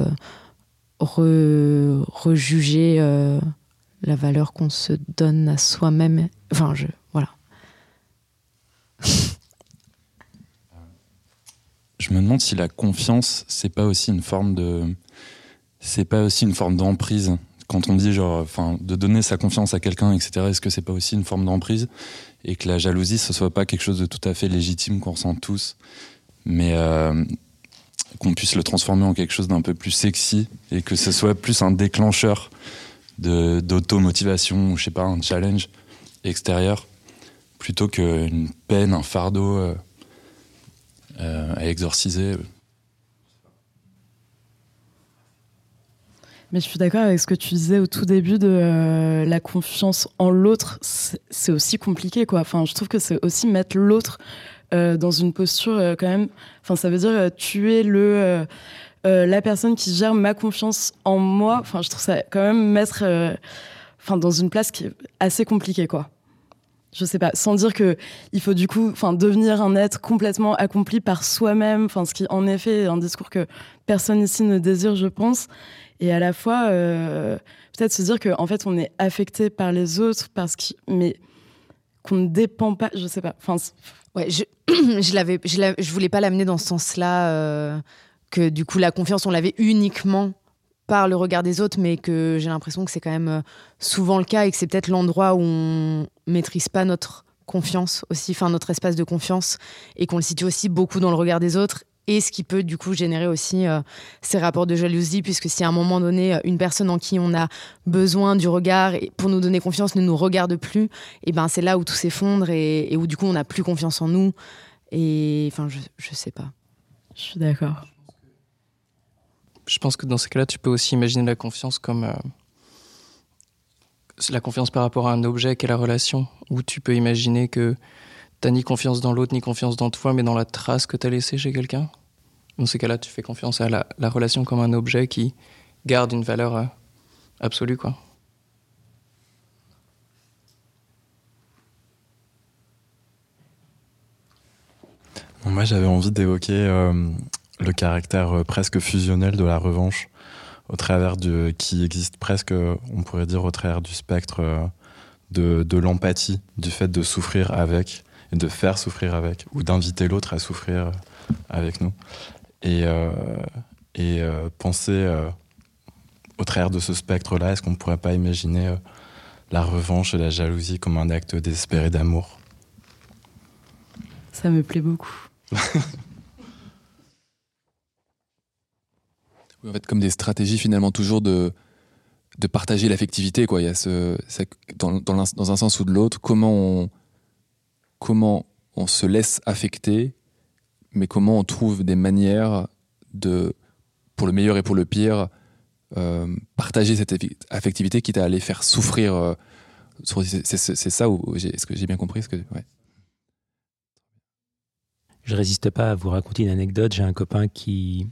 rejuger la valeur qu'on se donne à soi-même. Voilà. Je me demande si la confiance, c'est pas aussi une forme d'emprise. Quand on dit de donner sa confiance à quelqu'un, etc., est-ce que c'est pas aussi une forme d'emprise, et que la jalousie, ce soit pas quelque chose de tout à fait légitime qu'on ressent tous, mais qu'on puisse le transformer en quelque chose d'un peu plus sexy, et que ce soit plus un déclencheur d'auto-motivation, ou je sais pas, un challenge extérieur, plutôt qu'une peine, un fardeau à exorciser. Mais je suis d'accord avec ce que tu disais au tout début de la confiance en l'autre. C'est aussi compliqué, quoi. Je trouve que c'est aussi mettre l'autre dans une posture quand même. Ça veut dire tu es la personne qui gère ma confiance en moi. Je trouve ça quand même mettre dans une place qui est assez compliquée, quoi. Je sais pas, sans dire que il faut du coup devenir un être complètement accompli par soi-même, ce qui en effet est un discours que personne ici ne désire, je pense, et à la fois peut-être se dire que en fait on est affecté par les autres mais qu'on ne dépend pas, je sais pas. Ouais, je voulais pas l'amener dans ce sens-là, que du coup la confiance on l'avait uniquement par le regard des autres, mais que j'ai l'impression que c'est quand même souvent le cas, et que c'est peut-être l'endroit où on maîtrise pas notre confiance aussi, notre espace de confiance, et qu'on le situe aussi beaucoup dans le regard des autres, et ce qui peut du coup générer aussi ces rapports de jalousie, puisque si à un moment donné, une personne en qui on a besoin du regard pour nous donner confiance ne nous regarde plus, et ben c'est là où tout s'effondre et où du coup on n'a plus confiance en nous. Et enfin, je sais pas. Je suis d'accord. Je pense que dans ces cas-là, tu peux aussi imaginer la confiance comme la confiance par rapport à un objet qu'est la relation, où tu peux imaginer que t'as ni confiance dans l'autre, ni confiance dans toi, mais dans la trace que t'as laissée chez quelqu'un. Dans ces cas-là, tu fais confiance à la relation comme un objet qui garde une valeur absolue, quoi. Moi, j'avais envie d'évoquer le caractère presque fusionnel de la revanche, qui existe presque, on pourrait dire, au travers du spectre de l'empathie, du fait de souffrir avec, et de faire souffrir avec, ou d'inviter l'autre à souffrir avec nous. Et penser au travers de ce spectre-là, est-ce qu'on ne pourrait pas imaginer la revanche et la jalousie comme un acte désespéré d'amour ? Ça me plaît beaucoup. Oui, en fait, comme des stratégies finalement toujours de partager l'affectivité, quoi. Il y a dans un sens ou de l'autre, comment on se laisse affecter, mais comment on trouve des manières de, pour le meilleur et pour le pire, partager cette affectivité quitte à aller faire souffrir. C'est ça, est-ce que j'ai bien compris ouais. Je résiste pas à vous raconter une anecdote. J'ai un copain qui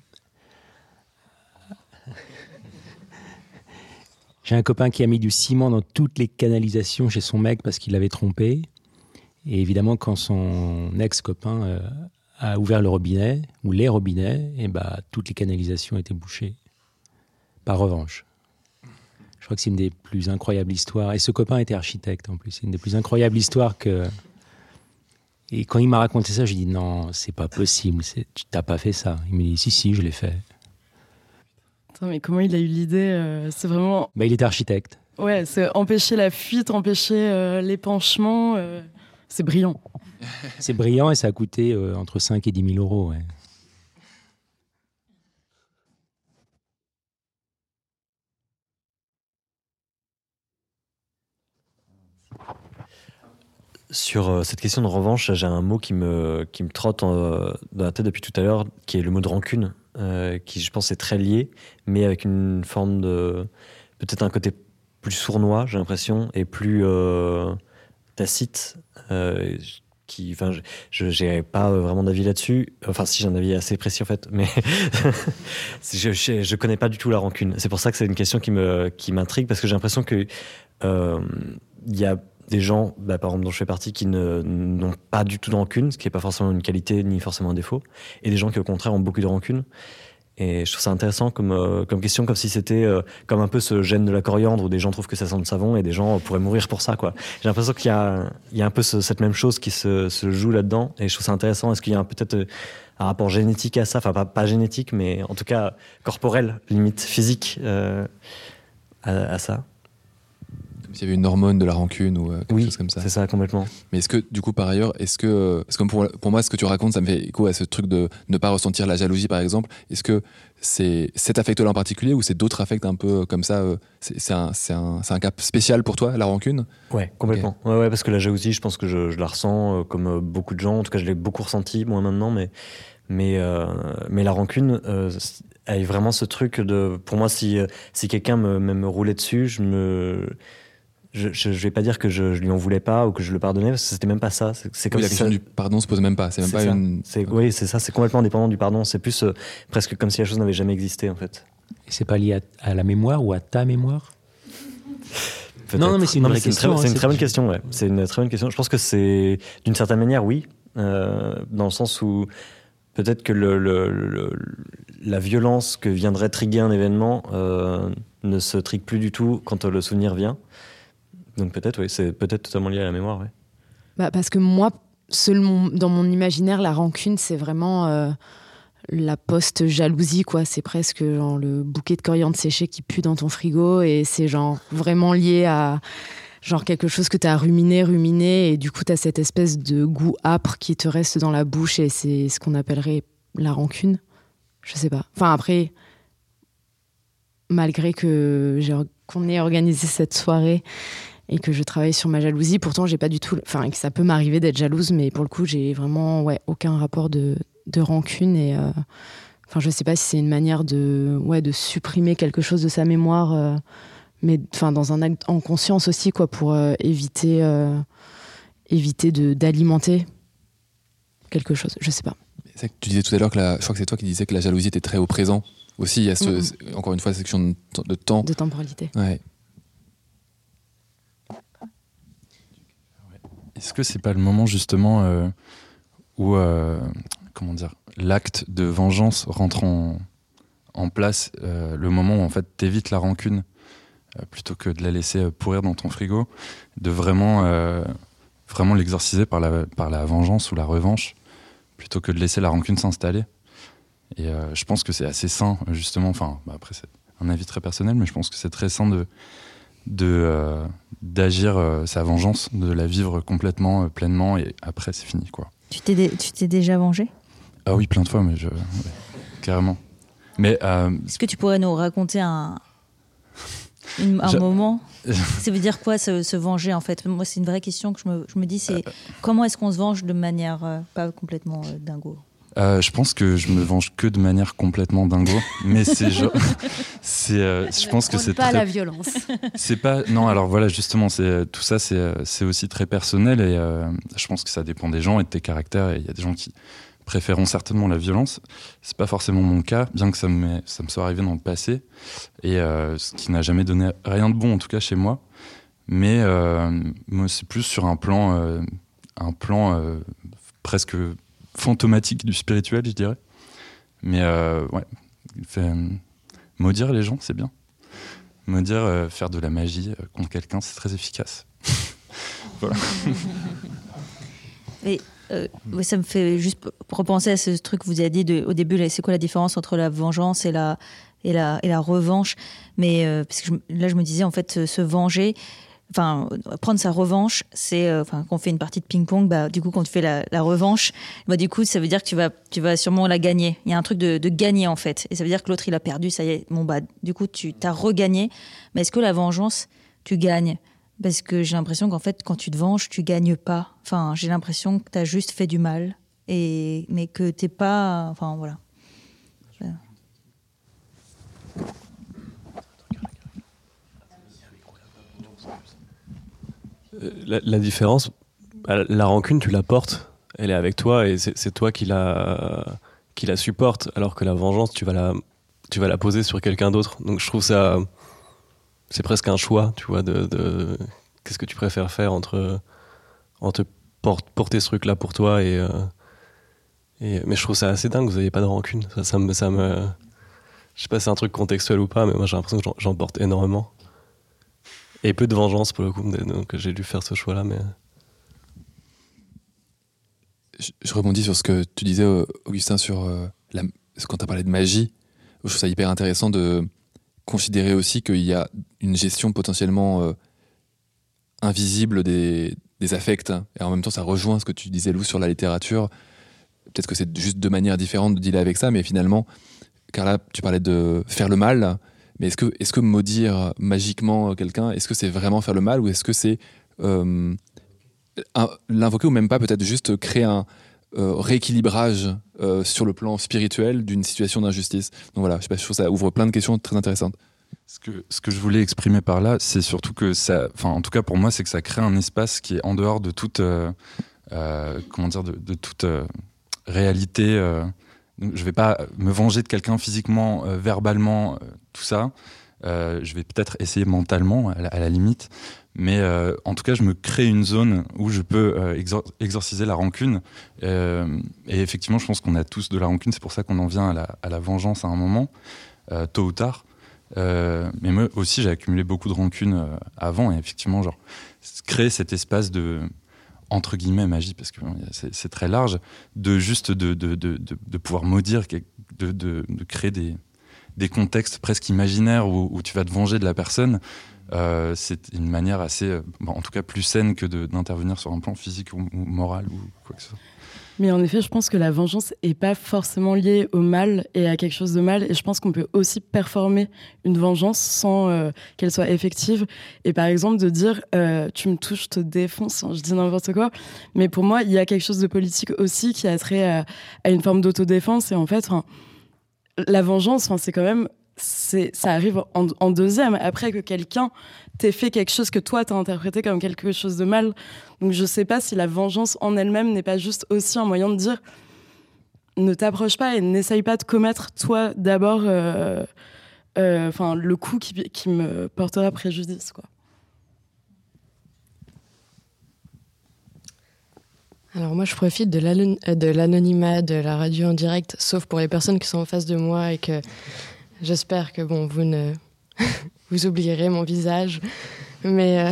a mis du ciment dans toutes les canalisations chez son mec parce qu'il l'avait trompé. Et évidemment, quand son ex-copain a ouvert le robinet, ou les robinets, et toutes les canalisations étaient bouchées. Par revanche. Je crois que c'est une des plus incroyables histoires. Et ce copain était architecte en plus. C'est une des plus incroyables histoires que... Et quand il m'a raconté ça, j'ai dit non, c'est pas possible, tu t'as pas fait ça. Il m'a dit si, je l'ai fait. Attends, mais comment il a eu l'idée C'est vraiment... Il était architecte. Ouais, c'est empêcher la fuite, empêcher l'épanchement. C'est brillant. C'est brillant et ça a coûté entre 5 et 10 000 euros. Ouais. Sur cette question de revanche, j'ai un mot qui me trotte dans la tête depuis tout à l'heure, qui est le mot de rancune, qui je pense est très lié, mais avec une forme de... peut-être un côté plus sournois, j'ai l'impression, et plus tacite, je n'ai pas vraiment d'avis là-dessus. Enfin, si, j'ai un avis assez précis en fait, mais je connais pas du tout la rancune. C'est pour ça que c'est une question qui m'intrigue, parce que j'ai l'impression que y a des gens, par exemple, dont je fais partie, qui n'ont pas du tout de rancune, ce qui n'est pas forcément une qualité ni forcément un défaut, et des gens qui, au contraire, ont beaucoup de rancune. Et je trouve ça intéressant comme question, comme si c'était comme un peu ce gène de la coriandre, où des gens trouvent que ça sent le savon et des gens pourraient mourir pour ça, quoi. J'ai l'impression qu'il y a un peu cette même chose qui se joue là-dedans, et je trouve ça intéressant. Est-ce qu'il y a peut-être un rapport génétique à ça, enfin pas génétique, mais en tout cas corporel, limite physique à ça? Comme s'il y avait une hormone de la rancune ou quelque chose comme ça. Oui, c'est ça, complètement. Mais est-ce que, du coup, par ailleurs, parce que pour moi, ce que tu racontes, ça me fait écho à ce truc de ne pas ressentir la jalousie, par exemple. Est-ce que c'est cet affect-là en particulier ou c'est d'autres affects un peu comme ça c'est un cas spécial pour toi, la rancune? Ouais, complètement. Okay. Ouais, parce que la jalousie, je pense que je la ressens comme beaucoup de gens. En tout cas, je l'ai beaucoup ressenti, moi, maintenant, mais la rancune a vraiment ce truc de... Pour moi, si quelqu'un me roulait dessus, je vais pas dire que je lui en voulais pas ou que je le pardonnais, parce que c'était même pas ça. C'est comme la question du pardon se pose même pas. C'est même pas ça. Oui, c'est ça. C'est complètement indépendant du pardon. C'est plus presque comme si la chose n'avait jamais existé, en fait. Et c'est pas lié à la mémoire ou à ta mémoire? Non, mais c'est une vraie question. C'est une très bonne question, ouais. C'est une très bonne question. Je pense que c'est, d'une certaine manière, oui. Dans le sens où peut-être que la violence que viendrait trigger un événement ne se trigue plus du tout quand le souvenir vient. Donc peut-être, oui, c'est peut-être totalement lié à la mémoire, ouais. Parce que moi, dans mon imaginaire, la rancune, c'est vraiment la post-jalousie, quoi. C'est presque genre le bouquet de coriandre séché qui pue dans ton frigo, et c'est genre vraiment lié à genre quelque chose que t'as ruminé, et du coup t'as cette espèce de goût âpre qui te reste dans la bouche, et c'est ce qu'on appellerait la rancune. Je sais pas. Enfin, après, malgré qu'on ait organisé cette soirée et que je travaille sur ma jalousie, pourtant, j'ai pas du tout... Enfin, ça peut m'arriver d'être jalouse, mais pour le coup, j'ai vraiment aucun rapport de rancune. Et enfin, je sais pas si c'est une manière de supprimer quelque chose de sa mémoire, mais enfin, dans un acte en conscience aussi, quoi, pour éviter d'alimenter quelque chose. Je sais pas. C'est vrai que tu disais tout à l'heure je crois que c'est toi qui disais que la jalousie était très au présent. Aussi, il y a encore une fois cette question de temps. De temporalité. Ouais. Est-ce que c'est pas le moment justement où l'acte de vengeance rentre en place, le moment où en fait t'évites la rancune plutôt que de la laisser pourrir dans ton frigo, de vraiment l'exorciser par la vengeance ou la revanche, plutôt que de laisser la rancune s'installer. Et je pense que c'est assez sain, justement, après c'est un avis très personnel, mais je pense que c'est très sain d'agir sa vengeance, de la vivre complètement, pleinement, et après c'est fini, quoi. Tu t'es déjà vengé ? Ah oui, plein de fois, mais carrément. Mais est-ce que tu pourrais nous raconter un moment ? Ça veut dire quoi, se venger, en fait ? Moi, c'est une vraie question que je me dis, c'est comment est-ce qu'on se venge de manière pas complètement dingo ? Je pense que je me venge que de manière complètement dingo, mais je pense que c'est pas la violence. C'est pas non. Alors voilà, justement, tout ça, c'est aussi très personnel, et je pense que ça dépend des gens et de tes caractères. Et il y a des gens qui préféreront certainement la violence. C'est pas forcément mon cas, bien que ça me soit arrivé dans le passé, et ce qui n'a jamais donné rien de bon, en tout cas chez moi. Mais moi, c'est plus sur un plan presque fantomatique du spirituel, je dirais. Mais maudire les gens, c'est bien. Maudire, faire de la magie contre quelqu'un, c'est très efficace. Voilà. Et ça me fait juste repenser à ce truc que vous avez dit au début, c'est quoi la différence entre la vengeance et la revanche ? Mais parce que là, je me disais, en fait, se venger, enfin, prendre sa revanche, c'est quand on fait une partie de ping-pong, du coup, quand tu fais la revanche, du coup, ça veut dire que tu vas sûrement la gagner. Il y a un truc de gagner, en fait. Et ça veut dire que l'autre, il a perdu, ça y est. Du coup, tu t'as regagné. Mais est-ce que la vengeance, tu gagnes ? Parce que j'ai l'impression qu'en fait, quand tu te venges, tu gagnes pas. Enfin, j'ai l'impression que tu as juste fait du mal, mais que t'es pas... Enfin, voilà. La différence, la rancune, tu la portes, elle est avec toi, et c'est toi qui la supporte, alors que la vengeance, tu vas la poser sur quelqu'un d'autre. Donc je trouve ça... C'est presque un choix, tu vois, de qu'est-ce que tu préfères faire entre porter ce truc-là pour toi mais je trouve ça assez dingue que vous n'ayez pas de rancune. Ça me... Je sais pas si c'est un truc contextuel ou pas, mais moi j'ai l'impression que j'en porte énormément. Et peu de vengeance pour le coup, donc j'ai dû faire ce choix-là. Mais... Je rebondis sur ce que tu disais, Augustin, sur quand tu as parlé de magie. Je trouve ça hyper intéressant de considérer aussi qu'il y a une gestion potentiellement invisible des affects. Et en même temps, ça rejoint ce que tu disais, Lou, sur la littérature. Peut-être que c'est juste deux manières différentes de dealer avec ça, mais finalement, car là, tu parlais de faire le mal, mais est-ce que maudire magiquement quelqu'un, est-ce que c'est vraiment faire le mal, ou est-ce que c'est l'invoquer, ou même pas, peut-être juste créer un rééquilibrage sur le plan spirituel d'une situation d'injustice. Donc voilà, je sais pas, je trouve que ça ouvre plein de questions très intéressantes. Ce que je voulais exprimer par là, c'est surtout que ça, en tout cas pour moi, c'est que ça crée un espace qui est en dehors de toute, de toute réalité. Donc je vais pas me venger de quelqu'un physiquement, verbalement, tout ça. Je vais peut-être essayer mentalement, à la limite. Mais en tout cas, je me crée une zone où je peux exorciser la rancune. Et effectivement, je pense qu'on a tous de la rancune. C'est pour ça qu'on en vient à la vengeance à un moment, tôt ou tard. Mais moi aussi, j'ai accumulé beaucoup de rancune avant. Et effectivement, créer cet espace de, entre guillemets, magie, parce que c'est très large, de juste de pouvoir maudire, de créer des contextes presque imaginaires où tu vas te venger de la personne. C'est une manière assez, en tout cas plus saine que d'intervenir sur un plan physique ou moral ou quoi que ce soit. Mais en effet, je pense que la vengeance est pas forcément liée au mal et à quelque chose de mal. Et je pense qu'on peut aussi performer une vengeance sans qu'elle soit effective. Et par exemple, de dire tu me touches, je te défonce, je dis n'importe quoi. Mais pour moi, il y a quelque chose de politique aussi qui a trait à une forme d'autodéfense. Et en fait, la vengeance, c'est quand même... ça arrive en deuxième, après que quelqu'un t'ait fait quelque chose que toi t'as interprété comme quelque chose de mal. Donc je sais pas si la vengeance en elle-même n'est pas juste aussi un moyen de dire ne t'approche pas et n'essaye pas de commettre toi d'abord le coup qui me portera préjudice, quoi. Alors moi je profite de l'anonymat de la radio en direct, sauf pour les personnes qui sont en face de moi et que j'espère que vous ne vous oublierez mon visage, mais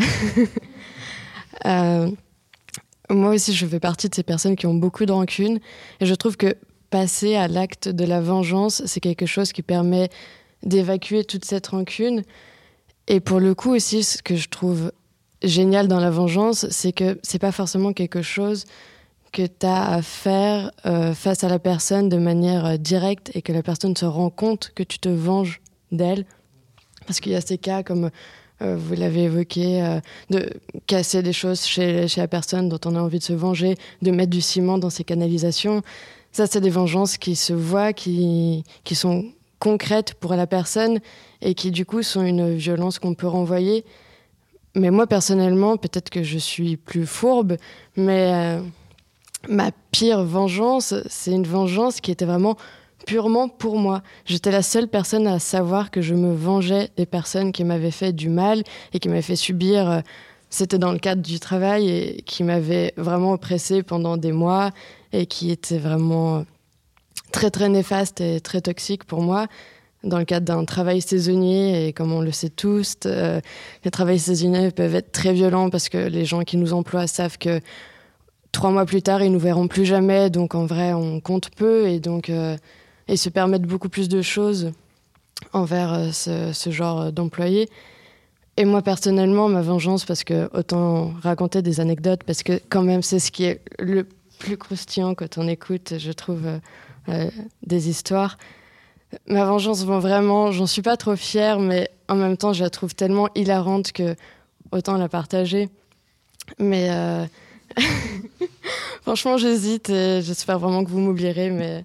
moi aussi je fais partie de ces personnes qui ont beaucoup de rancune et je trouve que passer à l'acte de la vengeance, c'est quelque chose qui permet d'évacuer toute cette rancune. Et pour le coup aussi, ce que je trouve génial dans la vengeance, c'est que c'est pas forcément quelque chose que tu as à faire face à la personne de manière directe et que la personne se rend compte que tu te venges d'elle. Parce qu'il y a ces cas, comme vous l'avez évoqué, de casser des choses chez la personne dont on a envie de se venger, de mettre du ciment dans ses canalisations. Ça, c'est des vengeances qui se voient, qui sont concrètes pour la personne et qui, du coup, sont une violence qu'on peut renvoyer. Mais moi, personnellement, peut-être que je suis plus fourbe, mais... ma pire vengeance, c'est une vengeance qui était vraiment purement pour moi. J'étais la seule personne à savoir que je me vengeais des personnes qui m'avaient fait du mal et qui m'avaient fait subir. C'était dans le cadre du travail et qui m'avaient vraiment oppressée pendant des mois et qui étaient vraiment très très néfastes et très toxiques pour moi. Dans le cadre d'un travail saisonnier, et comme on le sait tous, les travails saisonniers peuvent être très violents parce que les gens qui nous emploient savent que 3 mois plus tard, ils nous verront plus jamais, donc en vrai, on compte peu et donc ils se permettent beaucoup plus de choses envers ce genre d'employés. Et moi, personnellement, ma vengeance, parce que autant raconter des anecdotes, parce que quand même, c'est ce qui est le plus croustillant quand on écoute, je trouve, des histoires. Ma vengeance, vraiment, j'en suis pas trop fière, mais en même temps, je la trouve tellement hilarante que autant la partager. Mais... franchement, j'hésite et j'espère vraiment que vous m'oublierez, mais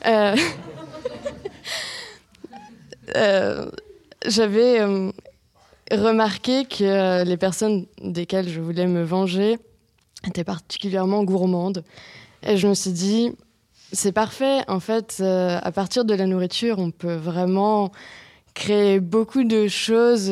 j'avais remarqué que les personnes desquelles je voulais me venger étaient particulièrement gourmandes. Et je me suis dit, c'est parfait, en fait, à partir de la nourriture, on peut vraiment créer beaucoup de choses...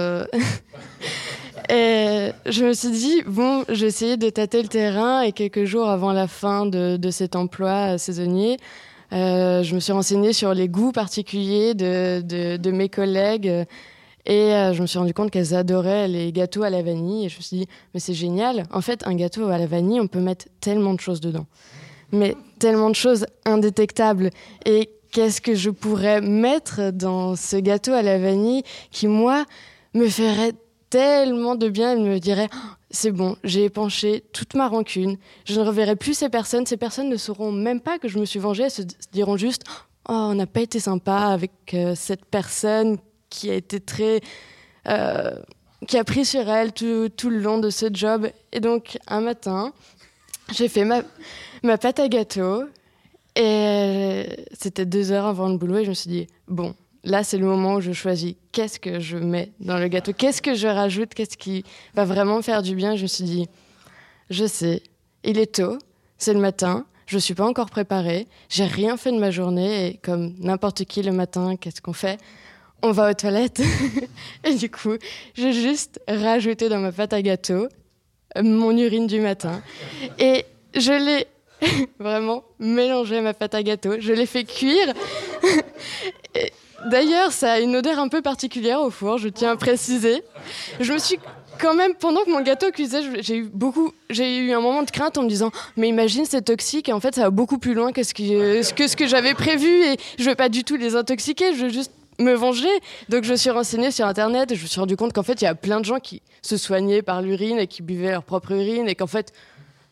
Et je me suis dit, j'ai essayé de tâter le terrain et quelques jours avant la fin de cet emploi saisonnier, je me suis renseignée sur les goûts particuliers de mes collègues et je me suis rendu compte qu'elles adoraient les gâteaux à la vanille et je me suis dit, mais c'est génial, en fait un gâteau à la vanille, on peut mettre tellement de choses dedans, mais tellement de choses indétectables. Et qu'est-ce que je pourrais mettre dans ce gâteau à la vanille qui, moi, me ferait tellement de bien, elle me dirait c'est bon, j'ai épanché toute ma rancune, je ne reverrai plus ces personnes ne sauront même pas que je me suis vengée, elles se diront juste on n'a pas été sympa avec cette personne qui a été très qui a pris sur elle tout le long de ce job. Et donc un matin j'ai fait ma pâte à gâteau et c'était 2 heures avant le boulot et je me suis dit bon, là, c'est le moment où je choisis qu'est-ce que je mets dans le gâteau, qu'est-ce que je rajoute, qu'est-ce qui va vraiment faire du bien. Je me suis dit, je sais, il est tôt, c'est le matin, je ne suis pas encore préparée, j'ai rien fait de ma journée et comme n'importe qui le matin, qu'est-ce qu'on fait ? On va aux toilettes. Et du coup, j'ai juste rajouté dans ma pâte à gâteau mon urine du matin et je l'ai vraiment mélangé ma pâte à gâteau, je l'ai fait cuire. Et d'ailleurs, ça a une odeur un peu particulière au four, je tiens à préciser. Je me suis quand même, pendant que mon gâteau cuisait, j'ai eu un moment de crainte en me disant « Mais imagine, c'est toxique et en fait, ça va beaucoup plus loin que ce que j'avais prévu et je ne veux pas du tout les intoxiquer, je veux juste me venger. » Donc je me suis renseignée sur Internet et je me suis rendu compte qu'en fait, il y a plein de gens qui se soignaient par l'urine et qui buvaient leur propre urine et qu'en fait,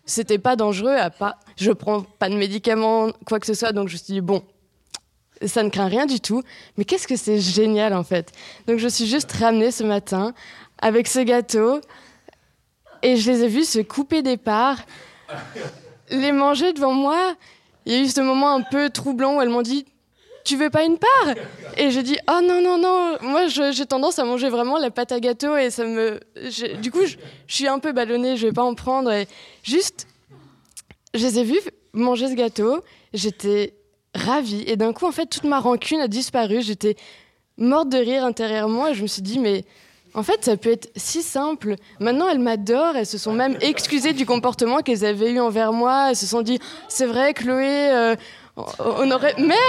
c'était pas dangereux, je prends pas de médicaments, quoi que ce soit, donc je me suis dit, bon, ça ne craint rien du tout, mais qu'est-ce que c'est génial en fait. Donc je me suis juste ramenée ce matin avec ce gâteau et je les ai vus se couper des parts, les manger devant moi. Il y a eu ce moment un peu troublant où elles m'ont dit « Tu veux pas une part ?» Et j'ai dit « Oh non, non, non, moi j'ai tendance à manger vraiment la pâte à gâteau et ça me... » Du coup, je suis un peu ballonnée, je vais pas en prendre. Et juste, je les ai vus manger ce gâteau, j'étais ravie. Et d'un coup, en fait, toute ma rancune a disparu. J'étais morte de rire intérieurement et je me suis dit « Mais en fait, ça peut être si simple. Maintenant, elles m'adorent. Elles se sont même excusées du comportement qu'elles avaient eu envers moi. Elles se sont dit « C'est vrai, Chloé, on aurait... Merde !»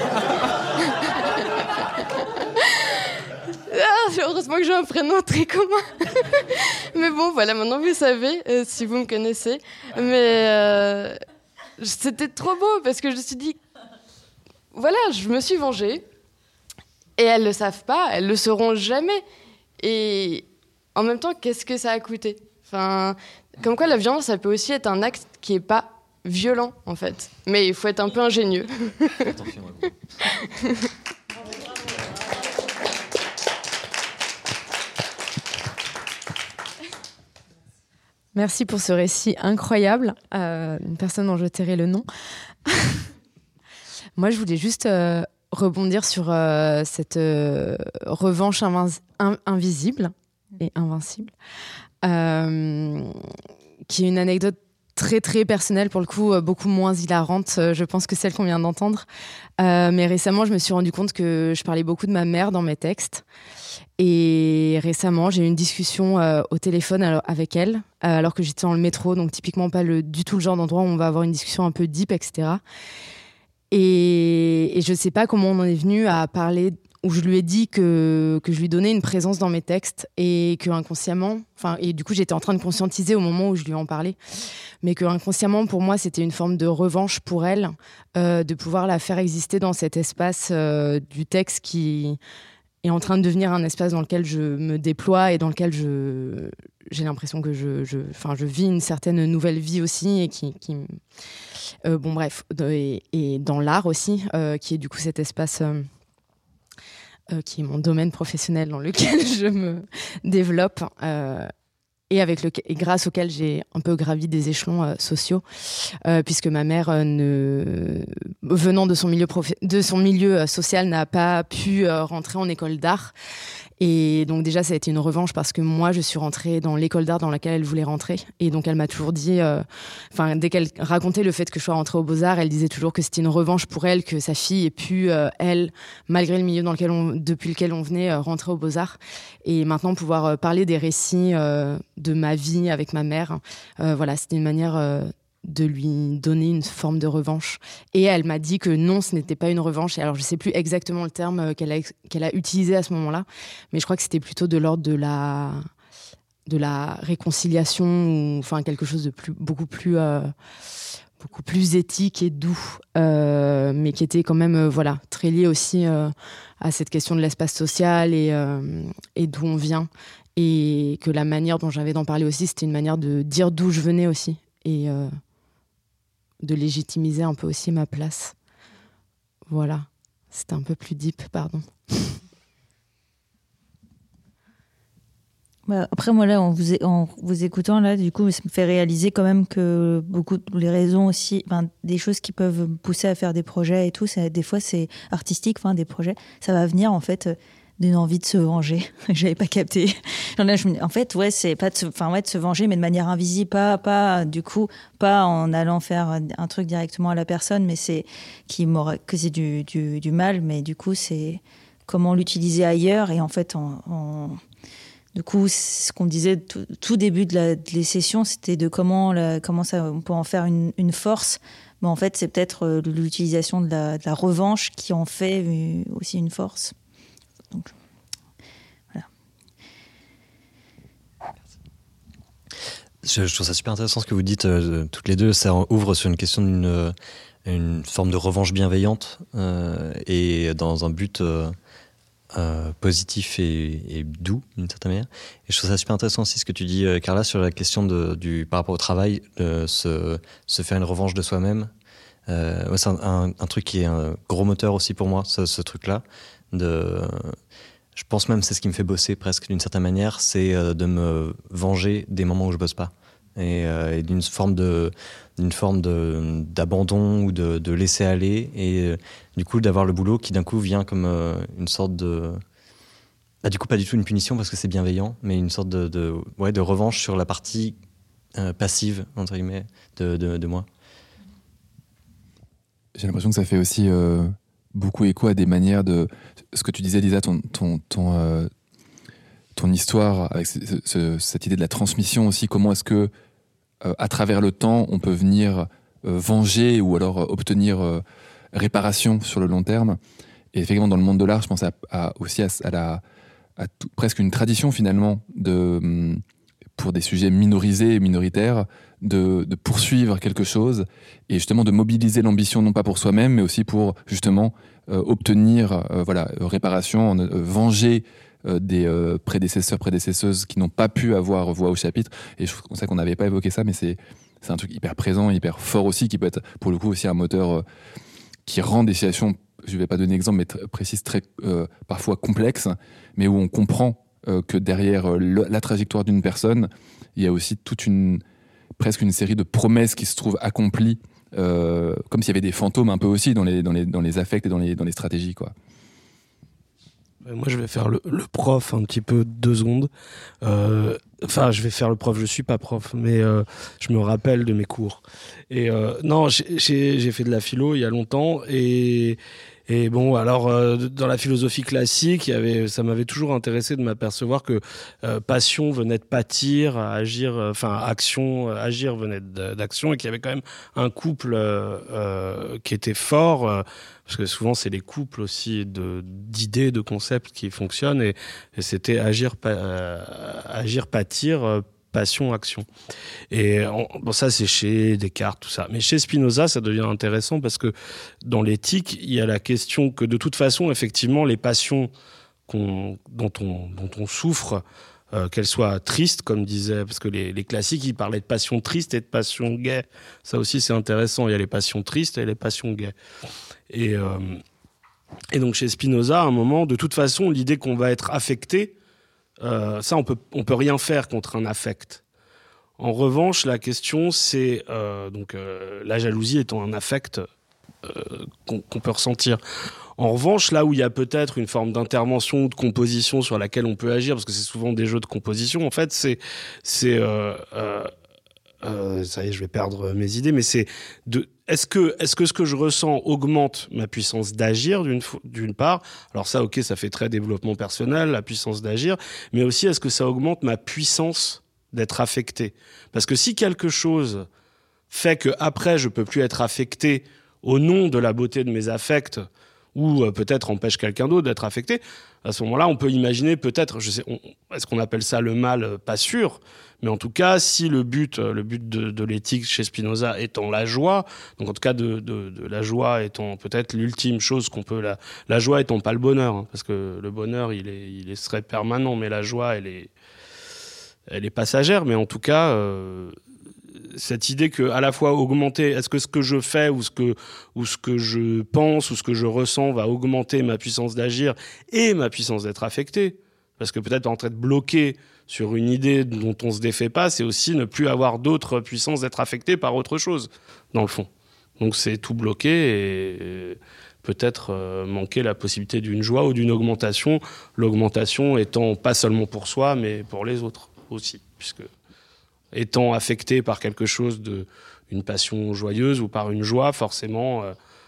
Heureusement que j'ai un prénom très commun. Mais bon, voilà, maintenant vous savez, si vous me connaissez. Mais c'était trop beau parce que je me suis dit, voilà, je me suis vengée. Et elles le savent pas, elles le sauront jamais. Et en même temps, qu'est-ce que ça a coûté ? Enfin, comme quoi la violence, ça peut aussi être un acte qui est pas violent, en fait. Mais il faut être un peu ingénieux. Merci pour ce récit incroyable. Une personne dont je tairai le nom. Moi, je voulais juste rebondir sur cette revanche invisible et invincible, qui est une anecdote très très personnelle, pour le coup, beaucoup moins hilarante, je pense, que celle qu'on vient d'entendre. Mais récemment, je me suis rendu compte que je parlais beaucoup de ma mère dans mes textes. Et récemment, j'ai eu une discussion au téléphone avec elle, alors que j'étais dans le métro, donc typiquement pas du tout le genre d'endroit où on va avoir une discussion un peu deep, etc. Et je sais pas comment on en est venu à parler, où je lui ai dit que je lui donnais une présence dans mes textes et que inconsciemment, et du coup j'étais en train de conscientiser au moment où je lui en parlais, mais que inconsciemment pour moi c'était une forme de revanche pour elle, de pouvoir la faire exister dans cet espace du texte qui est en train de devenir un espace dans lequel je me déploie et dans lequel j'ai l'impression que je vis une certaine nouvelle vie aussi et qui bon bref, et dans l'art aussi, qui est du coup cet espace qui est mon domaine professionnel dans lequel je me développe et grâce auquel j'ai un peu gravi des échelons sociaux, puisque ma mère, venant de son milieu social, n'a pas pu rentrer en école d'art. Et donc déjà, ça a été une revanche parce que moi, je suis rentrée dans l'école d'art dans laquelle elle voulait rentrer. Et donc, elle m'a toujours dit... dès qu'elle racontait le fait que je sois rentrée aux Beaux-Arts, elle disait toujours que c'était une revanche pour elle, que sa fille ait pu, elle, malgré le milieu depuis lequel on venait, rentrer aux Beaux-Arts. Et maintenant, pouvoir parler des récits de ma vie avec ma mère, voilà, c'était une manière... de lui donner une forme de revanche. Et elle m'a dit que non, ce n'était pas une revanche. Et alors, je sais plus exactement le terme qu'elle a utilisé à ce moment-là, mais je crois que c'était plutôt de l'ordre de la réconciliation, ou enfin quelque chose de beaucoup plus éthique et doux, mais qui était quand même très lié aussi à cette question de l'espace social et d'où on vient. Et que la manière dont j'avais d'en parler aussi, c'était une manière de dire d'où je venais aussi. Et de légitimiser un peu aussi ma place. Voilà. C'était un peu plus deep, pardon. Après, moi, là, en vous écoutant, là, du coup, ça me fait réaliser quand même que beaucoup de les raisons aussi, des choses qui peuvent me pousser à faire des projets et tout, des fois, c'est artistique, des projets, ça va venir, en fait, d'une envie de se venger. J'avais pas capté. En fait, ouais, c'est pas de se venger, mais de manière invisible, pas en allant faire un truc directement à la personne, mais c'est que c'est du mal, mais du coup, c'est comment l'utiliser ailleurs. Et en fait, du coup, ce qu'on disait tout début des sessions, c'était de comment on peut en faire une force. Mais en fait, c'est peut-être l'utilisation de la revanche qui en fait aussi une force. Donc, voilà. Je trouve ça super intéressant ce que vous dites toutes les deux. Ça ouvre sur une question d'une forme de revanche bienveillante et dans un but positif et doux d'une certaine manière. Et je trouve ça super intéressant aussi ce que tu dis, Carla, sur la question par rapport au travail, de se faire une revanche de soi-même. Ouais, c'est un truc qui est un gros moteur aussi pour moi, ce truc-là. Je pense même que c'est ce qui me fait bosser presque d'une certaine manière, c'est de me venger des moments où je bosse pas. Et d'une forme d'abandon ou de laisser aller, et du coup d'avoir le boulot qui d'un coup vient comme une sorte de du coup pas du tout une punition parce que c'est bienveillant, mais une sorte de revanche sur la partie passive entre guillemets de moi. J'ai l'impression que ça fait aussi beaucoup écho à des manières de ce que tu disais, Lisa, ton histoire avec cette idée de la transmission aussi. Comment est-ce que à travers le temps on peut venir venger ou alors obtenir réparation sur le long terme. Et effectivement, dans le monde de l'art, je pense aussi à presque une tradition finalement pour des sujets minorisés et minoritaires de poursuivre quelque chose et justement de mobiliser l'ambition non pas pour soi-même mais aussi pour justement obtenir réparation, venger des prédécesseuses qui n'ont pas pu avoir voix au chapitre. Et je trouve qu'on n'avait pas évoqué ça, mais c'est un truc hyper présent, hyper fort aussi, qui peut être pour le coup aussi un moteur qui rend des situations, je ne vais pas donner d'exemple, mais précises, très parfois complexes, mais où on comprend que derrière la trajectoire d'une personne, il y a aussi presque une série de promesses qui se trouvent accomplies, comme s'il y avait des fantômes un peu aussi dans les affects et dans les stratégies, quoi. Moi, je vais faire le prof un petit peu 2 secondes. Je vais faire le prof, je suis pas prof, mais je me rappelle de mes cours. Et non, j'ai fait de la philo il y a longtemps, et bon, alors dans la philosophie classique, ça m'avait toujours intéressé de m'apercevoir que passion venait de pâtir, agir venait d'action, et qu'il y avait quand même un couple qui était fort. Parce que souvent, c'est les couples aussi d'idées, de concepts qui fonctionnent, et c'était agir, pâtir, passion, action. Et ça, c'est chez Descartes, tout ça. Mais chez Spinoza, ça devient intéressant parce que dans l'éthique, il y a la question que de toute façon, effectivement, les passions dont on souffre, qu'elles soient tristes, comme disait, parce que les classiques, ils parlaient de passion triste et de passion gaie. Ça aussi, c'est intéressant. Il y a les passions tristes et les passions gaies. Et donc chez Spinoza, à un moment, de toute façon, l'idée qu'on va être affecté, ça, on peut rien faire contre un affect. En revanche, la question, c'est la jalousie étant un affect qu'on peut ressentir. En revanche, là où il y a peut-être une forme d'intervention ou de composition sur laquelle on peut agir, parce que c'est souvent des jeux de composition, en fait, ça y est, je vais perdre mes idées, mais c'est est-ce que ce que je ressens augmente ma puissance d'agir d'une part? Alors ça, ok, ça fait très développement personnel, la puissance d'agir, mais aussi est-ce que ça augmente ma puissance d'être affecté? Parce que si quelque chose fait que après je peux plus être affecté au nom de la beauté de mes affects, ou peut-être empêche quelqu'un d'autre d'être affecté, à ce moment-là, on peut imaginer peut-être, est-ce qu'on appelle ça le mal? Pas sûr, mais en tout cas, si le but de l'éthique chez Spinoza étant la joie, donc en tout cas de la joie étant peut-être l'ultime chose qu'on peut, la joie étant pas le bonheur, hein, parce que le bonheur, il serait permanent, mais la joie, elle est passagère, mais en tout cas... cette idée que à la fois augmenter, est-ce que ce que je fais ou ce que je pense ou ce que je ressens va augmenter ma puissance d'agir et ma puissance d'être affecté, parce que peut-être en train de bloquer sur une idée dont on se défait pas, c'est aussi ne plus avoir d'autre puissance d'être affecté par autre chose dans le fond. Donc c'est tout bloqué et peut-être manquer la possibilité d'une joie ou d'une augmentation, l'augmentation étant pas seulement pour soi mais pour les autres aussi, puisque étant affecté par quelque chose une passion joyeuse ou par une joie, forcément,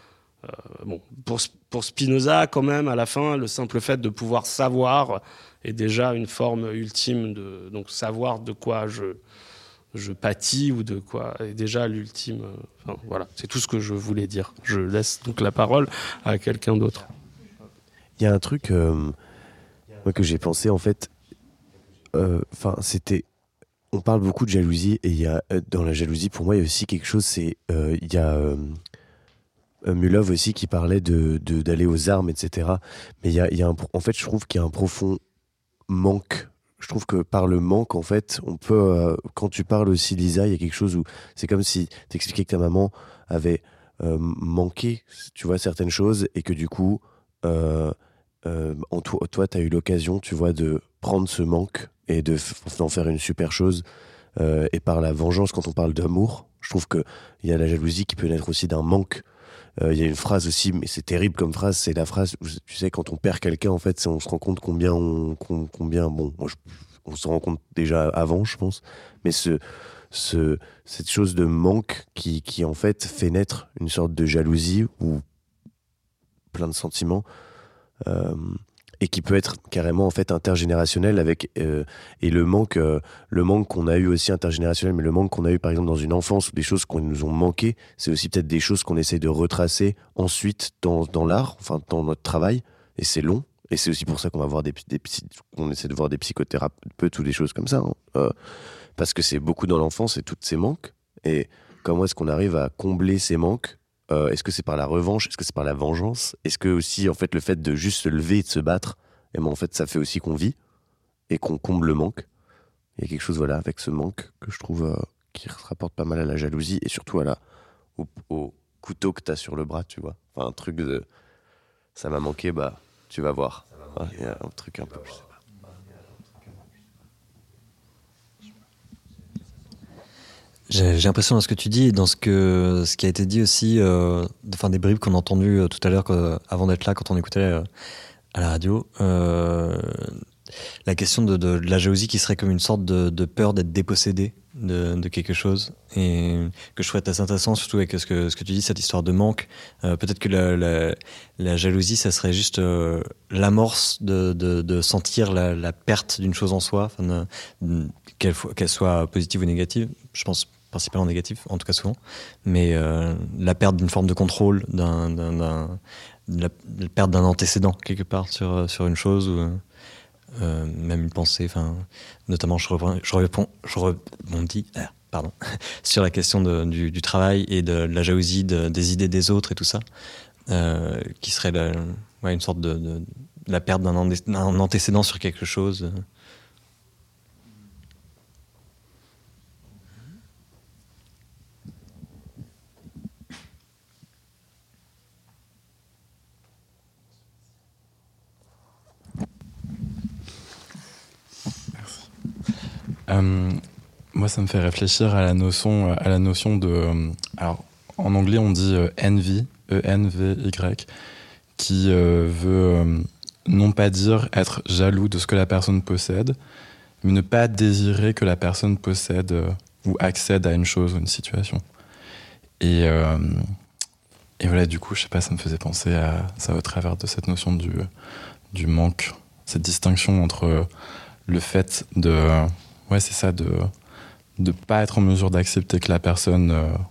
pour Spinoza, quand même, à la fin, le simple fait de pouvoir savoir est déjà une forme ultime donc savoir de quoi je pâtis ou de quoi est déjà l'ultime. Voilà, c'est tout ce que je voulais dire. Je laisse donc la parole à quelqu'un d'autre. Il y a un truc que j'ai pensé, en fait, c'était... On parle beaucoup de jalousie et il y a dans la jalousie, pour moi, il y a aussi quelque chose. Mulov aussi qui parlait d'aller aux armes, etc. Mais en fait, je trouve qu'il y a un profond manque. Je trouve que par le manque, en fait, on peut... quand tu parles aussi, Lisa, il y a quelque chose où c'est comme si t'expliquais que ta maman avait manqué, tu vois, certaines choses, et que du coup, toi, t'as eu l'occasion, tu vois, de prendre ce manque et d'en faire une super chose. Et par la vengeance, quand on parle d'amour, je trouve qu'il y a la jalousie qui peut naître aussi d'un manque. Il y a une phrase aussi, mais c'est terrible comme phrase, c'est la phrase où, tu sais, quand on perd quelqu'un, en fait, on se rend compte combien on se rend compte déjà avant, je pense, mais cette chose de manque qui en fait fait naître une sorte de jalousie ou plein de sentiments, et qui peut être carrément en fait intergénérationnel avec et le manque qu'on a eu aussi intergénérationnel, mais le manque qu'on a eu par exemple dans une enfance ou des choses qu'on nous ont manqué, c'est aussi peut-être des choses qu'on essaie de retracer ensuite dans l'art, enfin dans notre travail, et c'est long, et c'est aussi pour ça qu'on va voir qu'on essaie de voir des psychothérapeutes ou des choses comme ça, hein, parce que c'est beaucoup dans l'enfance et tous ces manques, et comment est-ce qu'on arrive à combler ces manques? Est-ce que c'est par la revanche? Est-ce que c'est par la vengeance? Est-ce que aussi en fait le fait de juste se lever et de se battre, et ben en fait ça fait aussi qu'on vit et qu'on comble le manque. Il y a quelque chose voilà avec ce manque que je trouve qui se rapporte pas mal à la jalousie et surtout au couteau que t'as sur le bras, tu vois. Enfin un truc de ça m'a manqué, bah tu vas voir. Il y a un truc un peu. Je sais pas. J'ai l'impression dans ce que tu dis et dans ce qui a été dit aussi, des bribes qu'on a entendues tout à l'heure avant d'être là, quand on écoutait à la radio, la question de la jalousie qui serait comme une sorte de peur d'être dépossédé de quelque chose, et que je trouvais assez intéressant, surtout avec ce que tu dis, cette histoire de manque. Peut-être que la jalousie, ça serait juste l'amorce de sentir la perte d'une chose en soi, qu'elle soit positive ou négative. Je pense principalement négative, en tout cas souvent, mais la perte d'une forme de contrôle, la perte d'un antécédent quelque part sur une chose, ou même une pensée, notamment je rebondis sur la question du travail et de la jalousie des idées des autres et tout ça, qui serait une sorte de la perte d'un antécédent sur quelque chose. Moi, ça me fait réfléchir à la notion de... alors, en anglais, on dit envy, E-N-V-Y, qui veut non pas dire être jaloux de ce que la personne possède, mais ne pas désirer que la personne possède ou accède à une chose ou une situation. Et voilà, du coup, je sais pas, ça me faisait penser à ça au travers de cette notion du manque, cette distinction entre le fait de... ouais, c'est ça, de pas être en mesure d'accepter que la personne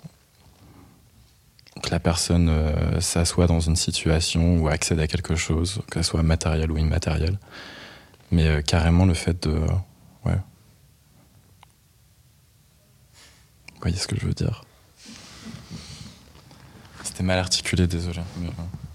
s'assoit dans une situation ou accède à quelque chose, que ce soit matériel ou immatériel. Mais carrément le fait de... ouais. Vous voyez ce que je veux dire? C'était mal articulé, désolé. Mais...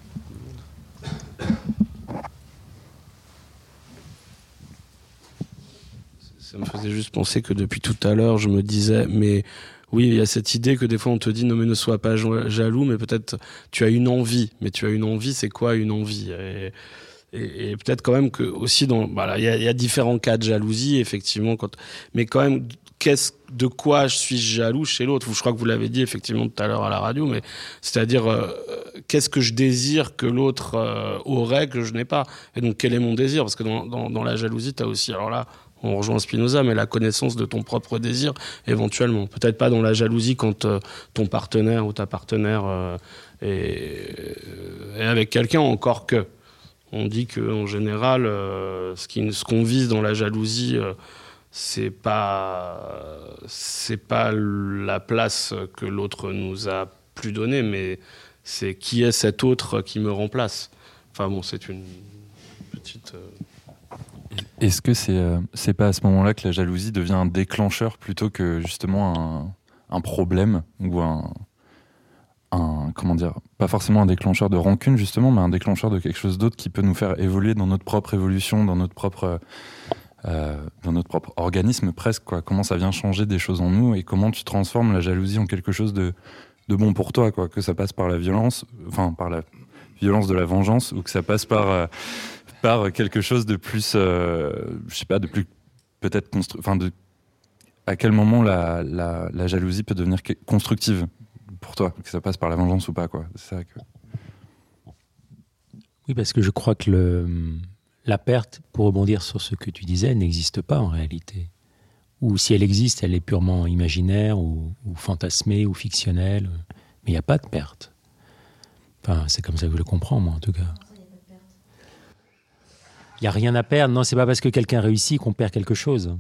Ça me faisait juste penser que depuis tout à l'heure, je me disais, mais oui, il y a cette idée que des fois on te dit non mais ne sois pas jaloux, mais peut-être tu as une envie. Mais tu as une envie, c'est quoi une envie? Et peut-être quand même que aussi il y a différents cas de jalousie, effectivement, mais quand même, de quoi je suis jaloux chez l'autre? Je crois que vous l'avez dit effectivement tout à l'heure à la radio, mais c'est-à-dire qu'est-ce que je désire que l'autre aurait que je n'ai pas? Et donc quel est mon désir? Parce que dans la jalousie, tu as aussi, alors là, on rejoint Spinoza, mais la connaissance de ton propre désir, éventuellement. Peut-être pas dans la jalousie quand ton partenaire ou ta partenaire est avec quelqu'un, encore que. On dit qu'en général, ce qu'on vise dans la jalousie, c'est pas la place que l'autre nous a plus donnée, mais c'est qui est cet autre qui me remplace. Enfin bon, c'est une petite... Est-ce que c'est pas à ce moment-là que la jalousie devient un déclencheur plutôt que justement un problème ou comment dire, pas forcément un déclencheur de rancune justement, mais un déclencheur de quelque chose d'autre qui peut nous faire évoluer dans notre propre évolution, dans notre propre organisme presque, quoi. Comment ça vient changer des choses en nous et comment tu transformes la jalousie en quelque chose de bon pour toi, quoi. Que ça passe par la violence, enfin par la violence de la vengeance, ou que ça passe par quelque chose de plus, je sais pas, de plus peut-être à quel moment la jalousie peut devenir constructive pour toi, que ça passe par la vengeance ou pas, quoi. C'est ça que... Oui, parce que je crois que la perte, pour rebondir sur ce que tu disais, n'existe pas en réalité. Ou si elle existe, elle est purement imaginaire ou fantasmée ou fictionnelle. Mais il n'y a pas de perte. Enfin, c'est comme ça que je le comprends, moi, en tout cas. Il n'y a rien à perdre. Non, c'est pas parce que quelqu'un réussit qu'on perd quelque chose.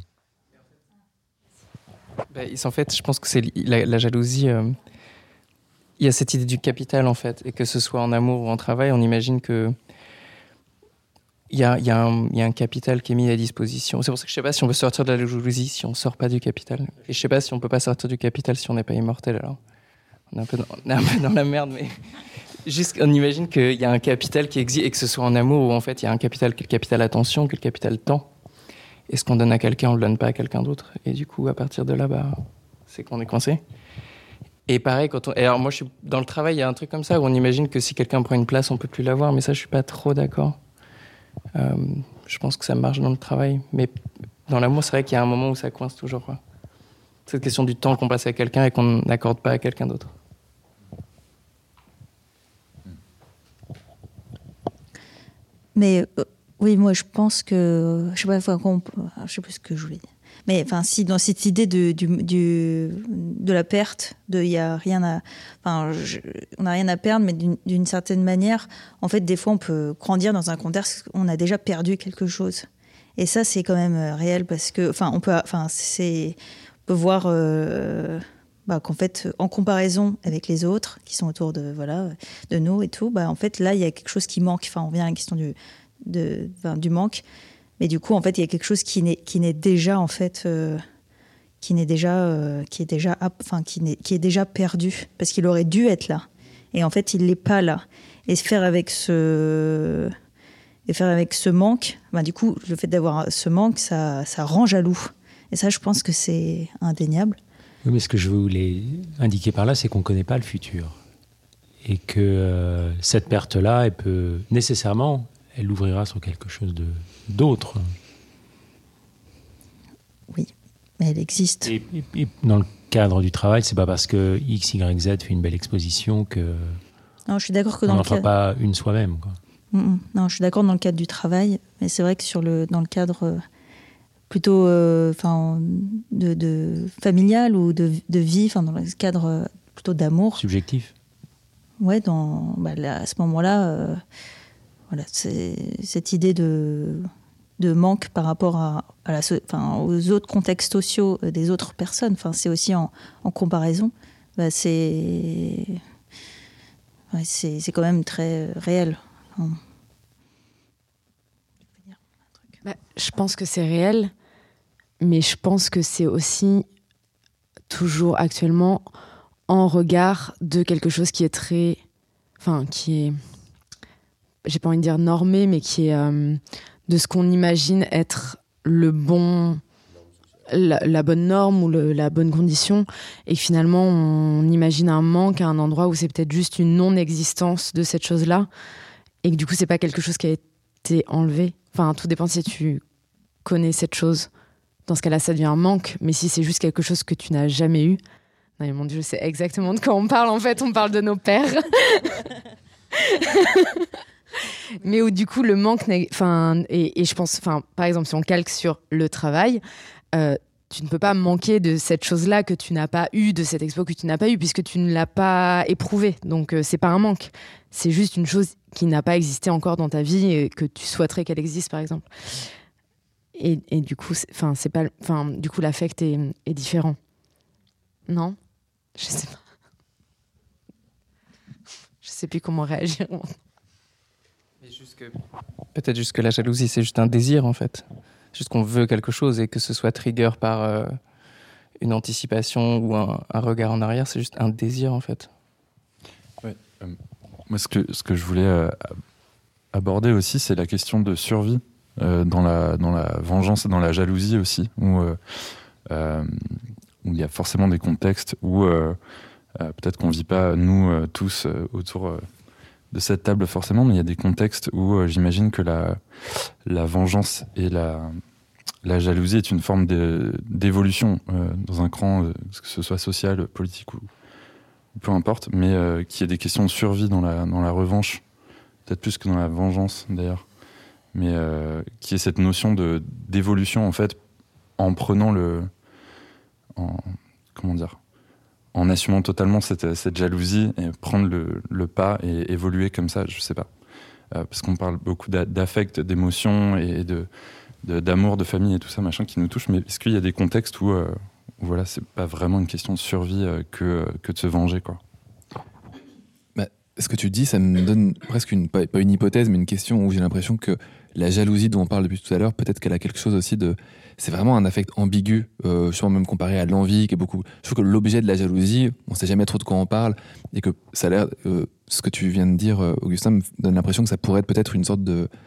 En fait, je pense que c'est la jalousie... Il y a cette idée du capital, en fait. Et que ce soit en amour ou en travail, on imagine que il y a un capital qui est mis à disposition. C'est pour ça que je ne sais pas si on peut sortir de la jalousie si on ne sort pas du capital. Et je ne sais pas si on ne peut pas sortir du capital si on n'est pas immortel. Alors, on est un peu dans la merde, mais juste on imagine qu'il y a un capital qui existe et que ce soit en amour ou en fait il y a un capital qui est le capital attention, qui est le capital temps. Et ce qu'on donne à quelqu'un, on ne le donne pas à quelqu'un d'autre. Et du coup, à partir de là, c'est qu'on est coincé. Et pareil, alors moi je suis dans le travail, il y a un truc comme ça où on imagine que si quelqu'un prend une place, on ne peut plus l'avoir. Mais ça, je ne suis pas trop d'accord. Je pense que ça marche dans le travail, mais dans l'amour, c'est vrai qu'il y a un moment où ça coince toujours, quoi. Cette question du temps qu'on passe à quelqu'un et qu'on n'accorde pas à quelqu'un d'autre. Mais oui, moi je pense que je sais pas, je sais plus ce que je voulais dire. Mais enfin, si dans cette idée de la perte, il y a rien à, enfin, on n'a rien à perdre, mais d'une certaine manière, en fait, des fois, on peut grandir dans un contexte où on a déjà perdu quelque chose. Et ça, c'est quand même réel parce que, on peut voir qu'en fait, en comparaison avec les autres qui sont autour de nous et tout, en fait, là, il y a quelque chose qui manque. Enfin, on revient à la question du manque. Mais du coup, en fait, il y a quelque chose qui est déjà perdu parce qu'il aurait dû être là. Et en fait, il n'est pas là. Et faire avec ce manque, du coup, le fait d'avoir ce manque, ça rend jaloux. Et ça, je pense que c'est indéniable. Oui, mais ce que je voulais indiquer par là, c'est qu'on ne connaît pas le futur. Et que cette perte-là, elle peut nécessairement... elle ouvrira sur quelque chose d'autre. Oui, mais elle existe. Et dans le cadre du travail, c'est pas parce que X, Y, Z fait une belle exposition que... Non, je suis d'accord que on n'en fera pas une soi-même, quoi. Non, je suis d'accord dans le cadre du travail, mais c'est vrai que dans le cadre plutôt de familial ou de vie, dans le cadre plutôt d'amour. Subjectif. Ouais, à ce moment-là... Voilà, c'est cette idée de manque par rapport aux autres contextes sociaux des autres personnes. Enfin, c'est aussi en comparaison. C'est quand même très réel. Je pense que c'est réel, mais je pense que c'est aussi toujours actuellement en regard de quelque chose qui est très... qui est... j'ai pas envie de dire normé, mais qui est de ce qu'on imagine être la bonne norme ou la bonne condition, et que finalement on imagine un manque à un endroit où c'est peut-être juste une non-existence de cette chose-là, et que du coup c'est pas quelque chose qui a été enlevé. Enfin, tout dépend si tu connais cette chose. Dans ce cas-là, ça devient un manque, mais si c'est juste quelque chose que tu n'as jamais eu... Non mais mon Dieu, je sais exactement de quoi on parle, en fait, on parle de nos pères. Mais où du coup le manque, et je pense, par exemple, si on calque sur le travail, tu ne peux pas manquer de cette chose-là que tu n'as pas eue, de cette expo que tu n'as pas eue, puisque tu ne l'as pas éprouvée. Donc c'est pas un manque, c'est juste une chose qui n'a pas existé encore dans ta vie et que tu souhaiterais qu'elle existe, par exemple. Et du coup, du coup l'affect est différent. Non, je sais pas. Je sais plus comment réagir. Peut-être juste que la jalousie, c'est juste un désir, en fait. Juste qu'on veut quelque chose, et que ce soit trigger par une anticipation ou un regard en arrière, c'est juste un désir, en fait. Moi, ce que je voulais aborder aussi, c'est la question de survie dans la vengeance et dans la jalousie aussi, où il y a forcément des contextes où peut-être qu'on vit pas, nous tous, autour de cette table forcément, mais il y a des contextes où j'imagine que la vengeance et la jalousie est une forme d'évolution dans un cran, que ce soit social, politique ou peu importe, mais qu'il y ait des questions de survie dans la revanche, peut-être plus que dans la vengeance d'ailleurs, mais qu'il y ait cette notion d'évolution en fait, en prenant en assumant totalement cette jalousie et prendre le pas et évoluer comme ça, je sais pas. Parce qu'on parle beaucoup d'affect, d'émotion et d'amour, de famille et tout ça, machin, qui nous touche, mais est-ce qu'il y a des contextes où voilà, c'est pas vraiment une question de survie que de se venger, quoi. Ce que tu dis, ça me donne presque pas une hypothèse, mais une question où j'ai l'impression que la jalousie dont on parle depuis tout à l'heure, peut-être qu'elle a quelque chose aussi de... C'est vraiment un affect ambigu, sûrement même comparé à l'envie, qui est beaucoup... Je trouve que l'objet de la jalousie, on sait jamais trop de quoi on parle, et que ça a l'air... ce que tu viens de dire, Augustin, me donne l'impression que ça pourrait être peut-être une sorte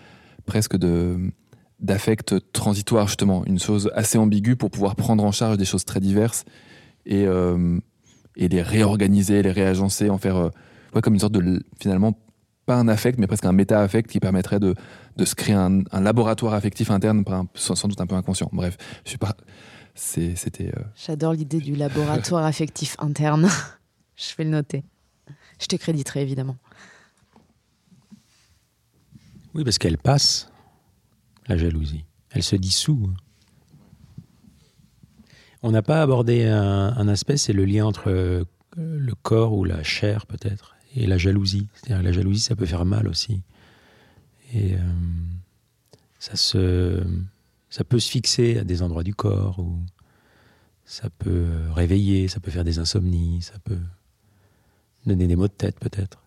d'affect transitoire, justement, une chose assez ambiguë pour pouvoir prendre en charge des choses très diverses et les réorganiser, les réagencer, en faire... comme une sorte de, finalement, pas un affect, mais presque un méta-affect qui permettrait de se créer un laboratoire affectif interne, sans doute un peu inconscient. Bref, je suis pas... C'était... J'adore l'idée du laboratoire affectif interne. Je vais le noter. Je te créditerai, évidemment. Oui, parce qu'elle passe, la jalousie. Elle se dissout. On n'a pas abordé un aspect, c'est le lien entre le corps ou la chair, peut-être, et la jalousie. C'est-à-dire la jalousie, ça peut faire mal aussi. Et ça peut se fixer à des endroits du corps, ou ça peut réveiller, ça peut faire des insomnies, ça peut donner des maux de tête, peut-être.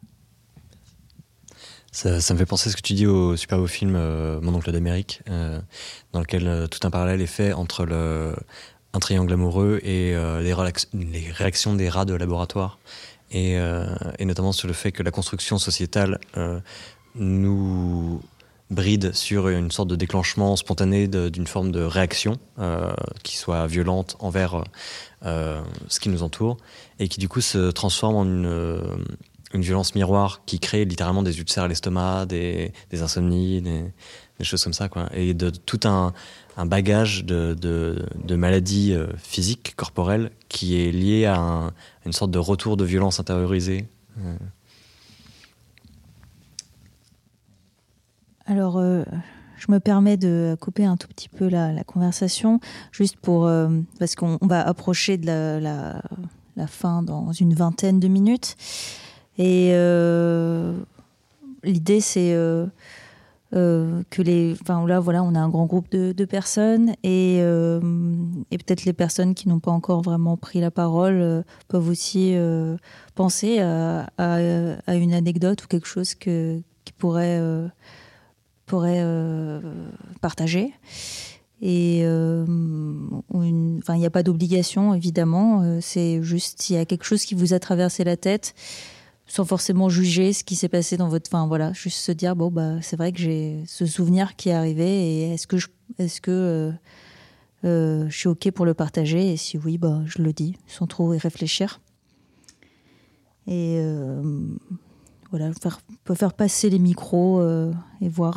Ça me fait penser à ce que tu dis au super beau film Mon oncle d'Amérique, dans lequel tout un parallèle est fait entre un triangle amoureux et les réactions des rats de laboratoire. Et notamment sur le fait que la construction sociétale nous bride sur une sorte de déclenchement spontané d'une forme de réaction qui soit violente envers ce qui nous entoure et qui du coup se transforme en une violence miroir qui crée littéralement des ulcères à l'estomac, des insomnies, des choses comme ça, quoi. Et de tout un bagage de maladies physiques, corporelles, qui est lié à une sorte de retour de violence intériorisée. Alors, je me permets de couper un tout petit peu la conversation, juste parce qu'on va approcher de la fin dans une vingtaine de minutes. Et l'idée, c'est que là, voilà, on a un grand groupe de personnes et peut-être les personnes qui n'ont pas encore vraiment pris la parole peuvent aussi penser à une anecdote ou quelque chose qui pourrait partager. Et il n'y a pas d'obligation, évidemment. C'est juste s'il y a quelque chose qui vous a traversé la tête, sans forcément juger ce qui s'est passé dans votre... Enfin, voilà, juste se dire, c'est vrai que j'ai ce souvenir qui est arrivé et est-ce que je suis OK pour le partager? Et si oui, je le dis, sans trop y réfléchir. Et voilà, on peut faire passer les micros et voir...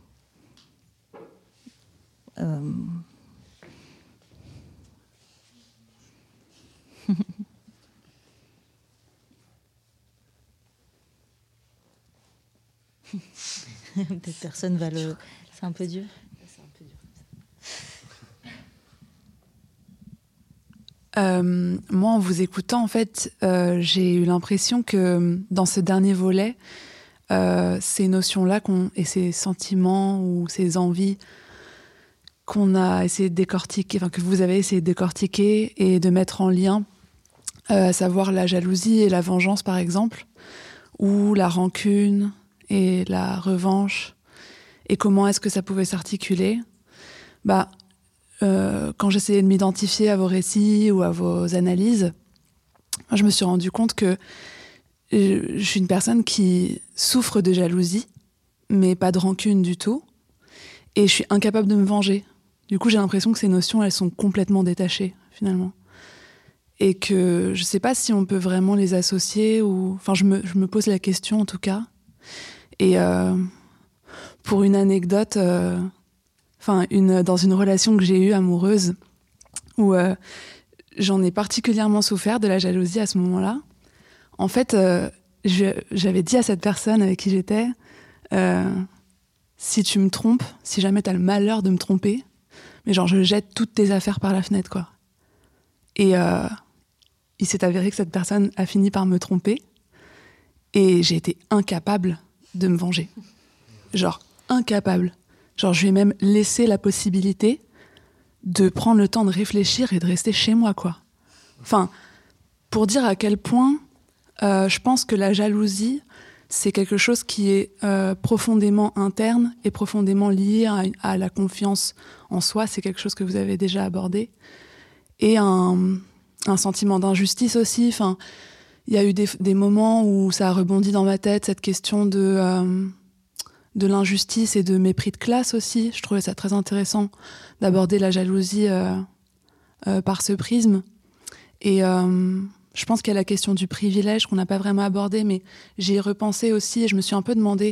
Peut-être personne va le... C'est un peu dur. Moi, en vous écoutant, en fait, j'ai eu l'impression que dans ce dernier volet, ces notions-là et ces sentiments ou ces envies qu'on a essayé de décortiquer, que vous avez essayé de décortiquer et de mettre en lien, à savoir la jalousie et la vengeance, par exemple, ou la rancune et la revanche, et comment est-ce que ça pouvait s'articuler. Quand j'essayais de m'identifier à vos récits ou à vos analyses, je me suis rendu compte que je suis une personne qui souffre de jalousie, mais pas de rancune du tout. Et je suis incapable de me venger. Du coup, j'ai l'impression que ces notions, elles sont complètement détachées, finalement. Et que je sais pas si on peut vraiment les associer ou... Enfin, je me pose la question, en tout cas. Et pour une anecdote, dans une relation que j'ai eue amoureuse, où j'en ai particulièrement souffert de la jalousie à ce moment-là, en fait, j'avais dit à cette personne avec qui j'étais, si tu me trompes, si jamais t'as le malheur de me tromper, mais genre je jette toutes tes affaires par la fenêtre, quoi. Et il s'est avéré que cette personne a fini par me tromper, et j'ai été incapable de me venger. Genre incapable. Genre je lui ai même laissé la possibilité de prendre le temps de réfléchir et de rester chez moi, quoi. Enfin, pour dire à quel point je pense que la jalousie, c'est quelque chose qui est profondément interne et profondément lié à la confiance en soi. C'est quelque chose que vous avez déjà abordé. Et un sentiment d'injustice aussi. Enfin, il y a eu des moments où ça a rebondi dans ma tête, cette question de l'injustice et de mépris de classe aussi. Je trouvais ça très intéressant d'aborder la jalousie par ce prisme. Et je pense qu'il y a la question du privilège qu'on n'a pas vraiment abordée, mais j'y ai repensé aussi et je me suis un peu demandé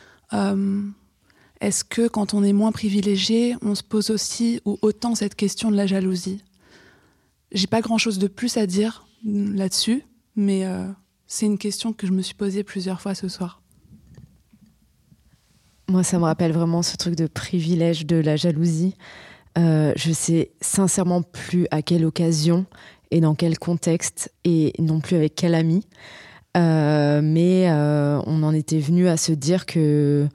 est-ce que quand on est moins privilégié, on se pose aussi ou autant cette question de la jalousie ? J'ai pas grand-chose de plus à dire là-dessus, mais c'est une question que je me suis posée plusieurs fois ce soir. Moi, ça me rappelle vraiment ce truc de privilège de la jalousie. Je sais sincèrement plus à quelle occasion et dans quel contexte et non plus avec quel ami. Mais on en était venu à se dire que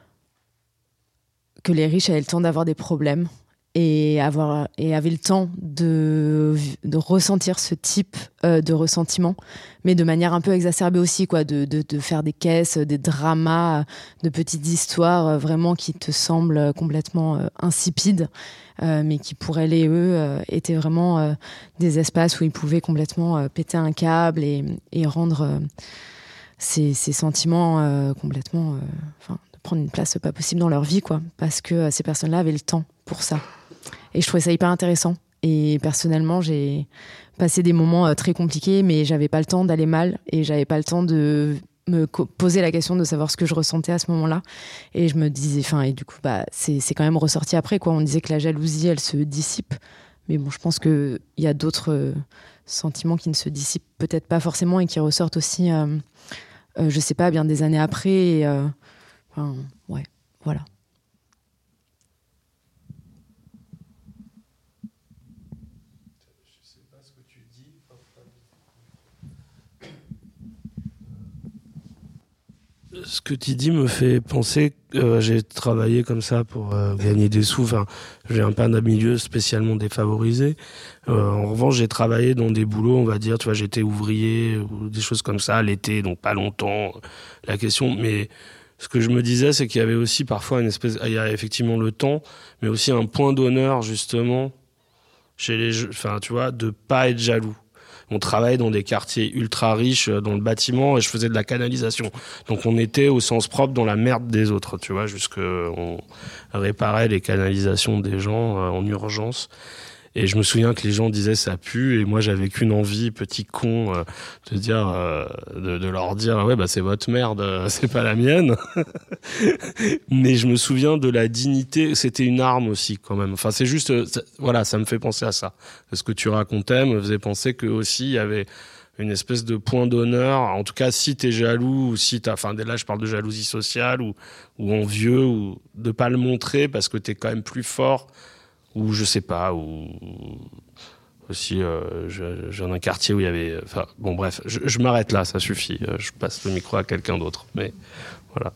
les riches avaient le temps d'avoir des problèmes et avaient le temps de ressentir ce type de ressentiment, mais de manière un peu exacerbée aussi, quoi, de faire des caisses, des dramas, de petites histoires vraiment qui te semblent complètement insipides, mais qui pour elle et eux étaient vraiment des espaces où ils pouvaient complètement péter un câble et rendre ces sentiments complètement... de prendre une place pas possible dans leur vie, quoi, parce que ces personnes-là avaient le temps pour ça. Et je trouvais ça hyper intéressant. Et personnellement, j'ai passé des moments très compliqués, mais j'avais pas le temps d'aller mal et j'avais pas le temps de me poser la question de savoir ce que je ressentais à ce moment-là. Et je me disais, et du coup, c'est quand même ressorti après, quoi. On disait que la jalousie, elle se dissipe. Mais bon, je pense qu'il y a d'autres sentiments qui ne se dissipent peut-être pas forcément et qui ressortent aussi, je sais pas, bien des années après. Et, ouais, voilà. Ce que tu dis me fait penser que j'ai travaillé comme ça pour gagner des sous. Enfin, j'ai un peu un milieu spécialement défavorisé. En revanche, j'ai travaillé dans des boulots, on va dire, tu vois, j'étais ouvrier ou des choses comme ça, l'été, donc pas longtemps. La question, mais ce que je me disais, c'est qu'il y avait aussi parfois il y a effectivement le temps, mais aussi un point d'honneur, justement, chez tu vois, de pas être jaloux. On travaillait dans des quartiers ultra riches dans le bâtiment et je faisais de la canalisation. Donc on était au sens propre dans la merde des autres, tu vois, jusqu'on réparait les canalisations des gens en urgence. Et je me souviens que les gens disaient ça pue et moi j'avais qu'une envie, petit con, de dire, de leur dire ouais c'est votre merde, c'est pas la mienne. Mais je me souviens de la dignité, c'était une arme aussi quand même. Enfin c'est juste, ça me fait penser à ça. Ce que tu racontais me faisait penser que aussi il y avait une espèce de point d'honneur. En tout cas si t'es jaloux ou si là je parle de jalousie sociale ou envieux ou de pas le montrer parce que t'es quand même plus fort. Ou je sais pas, ou aussi j'ai un quartier où il y avait... bon bref, je m'arrête là, ça suffit. Je passe le micro à quelqu'un d'autre. Mais voilà.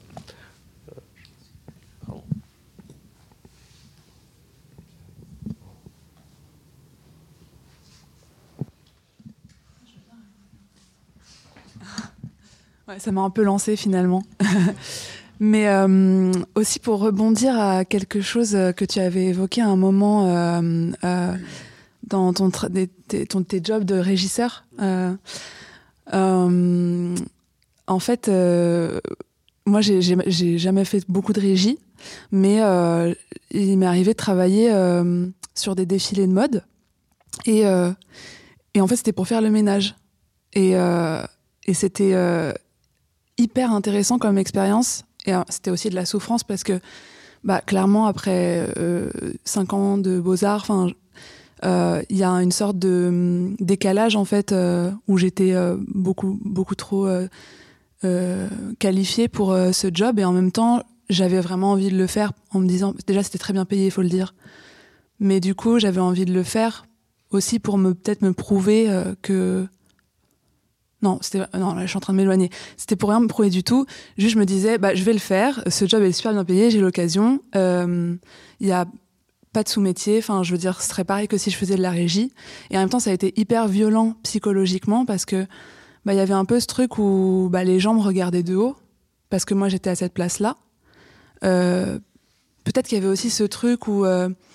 Ouais, ça m'a un peu lancé finalement. Mais aussi pour rebondir à quelque chose que tu avais évoqué à un moment dans tes jobs de régisseur, En fait, moi, j'ai jamais fait beaucoup de régie, mais il m'est arrivé de travailler sur des défilés de mode. Et en fait, c'était pour faire le ménage. Et c'était hyper intéressant comme expérience. Et c'était aussi de la souffrance parce que, clairement, après 5 ans de beaux-arts, il y a une sorte de décalage, en fait, où j'étais beaucoup trop qualifiée pour ce job. Et en même temps, j'avais vraiment envie de le faire en me disant... Déjà, c'était très bien payé, il faut le dire. Mais du coup, j'avais envie de le faire aussi pour peut-être me prouver que... Non, là, je suis en train de m'éloigner. C'était pour rien me prouver du tout. Juste, je me disais, je vais le faire. Ce job est super bien payé, j'ai l'occasion. Il y a pas de sous-métier. Enfin, je veux dire, ce serait pareil que si je faisais de la régie. Et en même temps, ça a été hyper violent psychologiquement parce que il y avait un peu ce truc où les gens me regardaient de haut parce que moi, j'étais à cette place-là. Peut-être qu'il y avait aussi ce truc où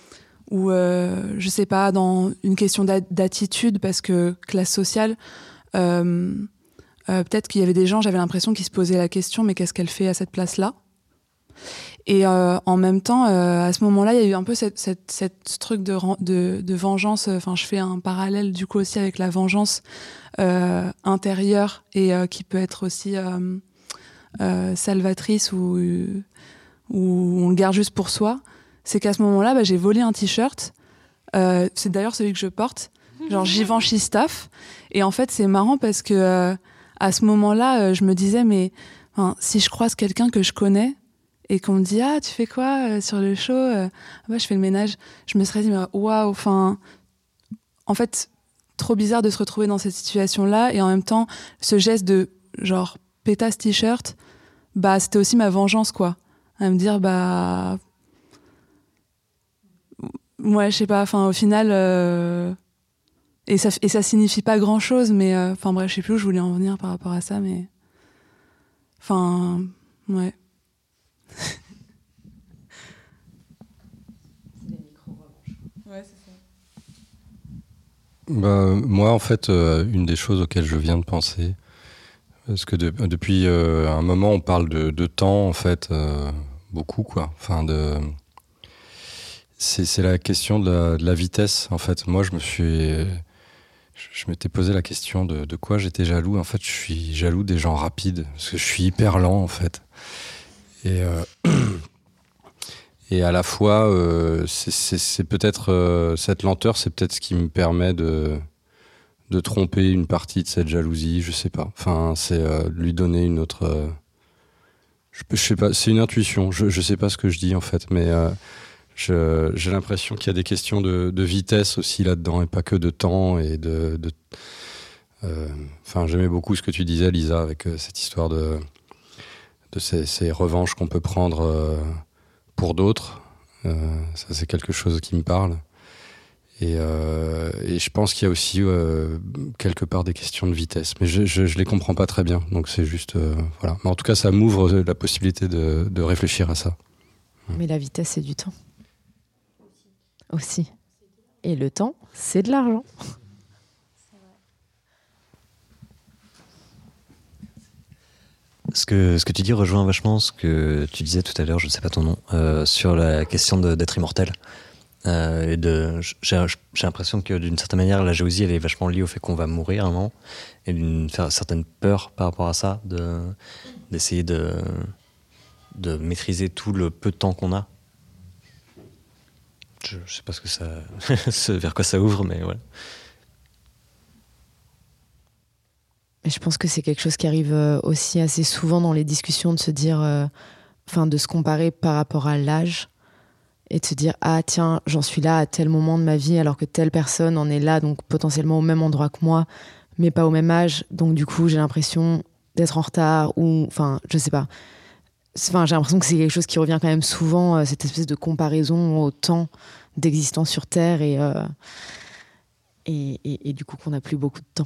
je sais pas, dans une question d'attitude parce que classe sociale, peut-être qu'il y avait des gens, j'avais l'impression qu'ils se posaient la question, mais qu'est-ce qu'elle fait à cette place-là ? Et en même temps, à ce moment-là, il y a eu un peu cette truc de vengeance. Enfin, je fais un parallèle du coup aussi avec la vengeance intérieure et qui peut être aussi salvatrice ou on le garde juste pour soi. C'est qu'à ce moment-là, j'ai volé un t-shirt. C'est d'ailleurs celui que je porte. Genre Givenchy Staff. Et en fait, c'est marrant parce que à ce moment-là, je me disais, mais si je croise quelqu'un que je connais et qu'on me dit, ah, tu fais quoi sur le show je fais le ménage. Je me serais dit, mais waouh, en fait, trop bizarre de se retrouver dans cette situation-là. Et en même temps, ce geste de genre pétasse t-shirt, c'était aussi ma vengeance, quoi. À me dire, ouais, je sais pas, au final... Et ça signifie pas grand-chose, mais... bref, je sais plus où je voulais en venir par rapport à ça, mais... ouais. Ouais, c'est ça. Moi, en fait, une des choses auxquelles je viens de penser, parce que depuis un moment, on parle de temps, en fait, beaucoup, quoi. C'est la question de la vitesse, en fait. Moi, je m'étais posé la question de quoi j'étais jaloux. En fait, je suis jaloux des gens rapides, parce que je suis hyper lent, en fait. Et à la fois, c'est peut-être cette lenteur, c'est peut-être ce qui me permet de tromper une partie de cette jalousie, je sais pas. C'est lui donner une autre... je sais pas, c'est une intuition. Je sais pas ce que je dis, en fait, mais... j'ai l'impression qu'il y a des questions de vitesse aussi là-dedans et pas que de temps et j'aimais beaucoup ce que tu disais, Lisa, avec cette histoire de ces revanches qu'on peut prendre pour d'autres. Ça, c'est quelque chose qui me parle. Et je pense qu'il y a aussi quelque part des questions de vitesse, mais je les comprends pas très bien. Donc c'est juste voilà. Mais en tout cas, ça m'ouvre la possibilité de réfléchir à ça. Mais la vitesse, c'est du temps. Aussi. Et le temps, c'est de l'argent. Ce que tu dis rejoint vachement ce que tu disais tout à l'heure, je ne sais pas ton nom, sur la question d'être immortel. J'ai l'impression que d'une certaine manière, la jalousie, elle est vachement liée au fait qu'on va mourir à un moment, et d'une certaine peur par rapport à ça, d'essayer de maîtriser tout le peu de temps qu'on a. Je sais pas ce que ça, vers quoi ça ouvre, mais voilà. Et je pense que c'est quelque chose qui arrive aussi assez souvent dans les discussions, de se dire, de se comparer par rapport à l'âge et de se dire, ah tiens, j'en suis là à tel moment de ma vie alors que telle personne en est là, donc potentiellement au même endroit que moi, mais pas au même âge. Donc du coup, j'ai l'impression d'être en retard ou, je sais pas. J'ai l'impression que c'est quelque chose qui revient quand même souvent, cette espèce de comparaison au temps d'existence sur Terre et du coup qu'on n'a plus beaucoup de temps.